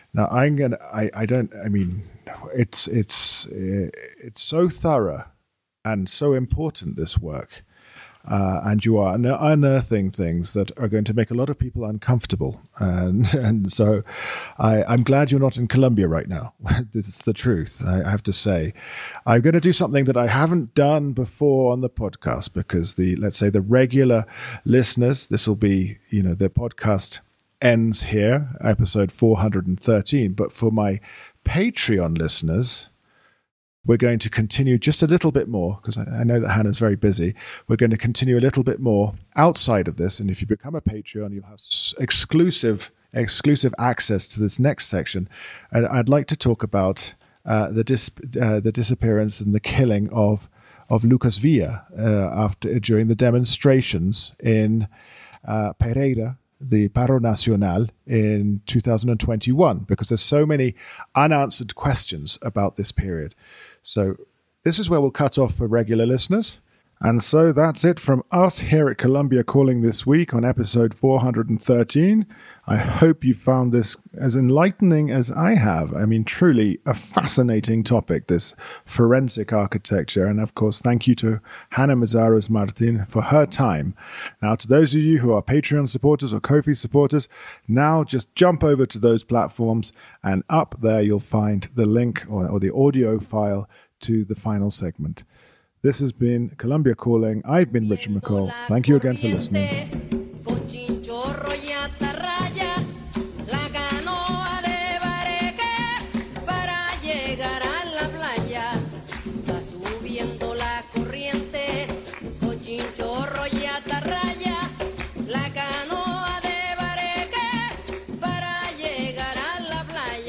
Now, I'm gonna. I, I don't. I mean, it's it's it's so thorough and so important, this work, uh, and you are unearthing things that are going to make a lot of people uncomfortable. And and so, I, I'm glad you're not in Colombia right now. It's the truth. I, I have to say, I'm going to do something that I haven't done before on the podcast, because the let's say the regular listeners, this will be, you know, the podcast ends here, episode four hundred thirteen. But for my Patreon listeners, we're going to continue just a little bit more, because I, I know that Hannah's very busy. We're going to continue a little bit more outside of this. And if you become a Patreon, you'll have s- exclusive exclusive access to this next section. And I'd like to talk about uh, the dis- uh, the disappearance and the killing of of Lucas Villa uh, after during the demonstrations in uh, Pereira, the Paro Nacional, in two thousand twenty-one, because there's so many unanswered questions about this period. So this is where we'll cut off for regular listeners. And so that's it from us here at Colombia Calling this week on episode four hundred thirteen. I hope you found this as enlightening as I have. I mean, truly a fascinating topic, this forensic architecture. And of course, thank you to Hannah Mazaros Martin for her time. Now, to those of you who are Patreon supporters or Ko-fi supporters, now just jump over to those platforms, and up there you'll find the link or, or the audio file to the final segment. This has been Colombia Calling. I've been Richard McCall. Thank you again for listening.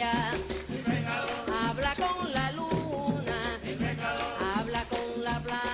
Habla con la luna, habla con la playa.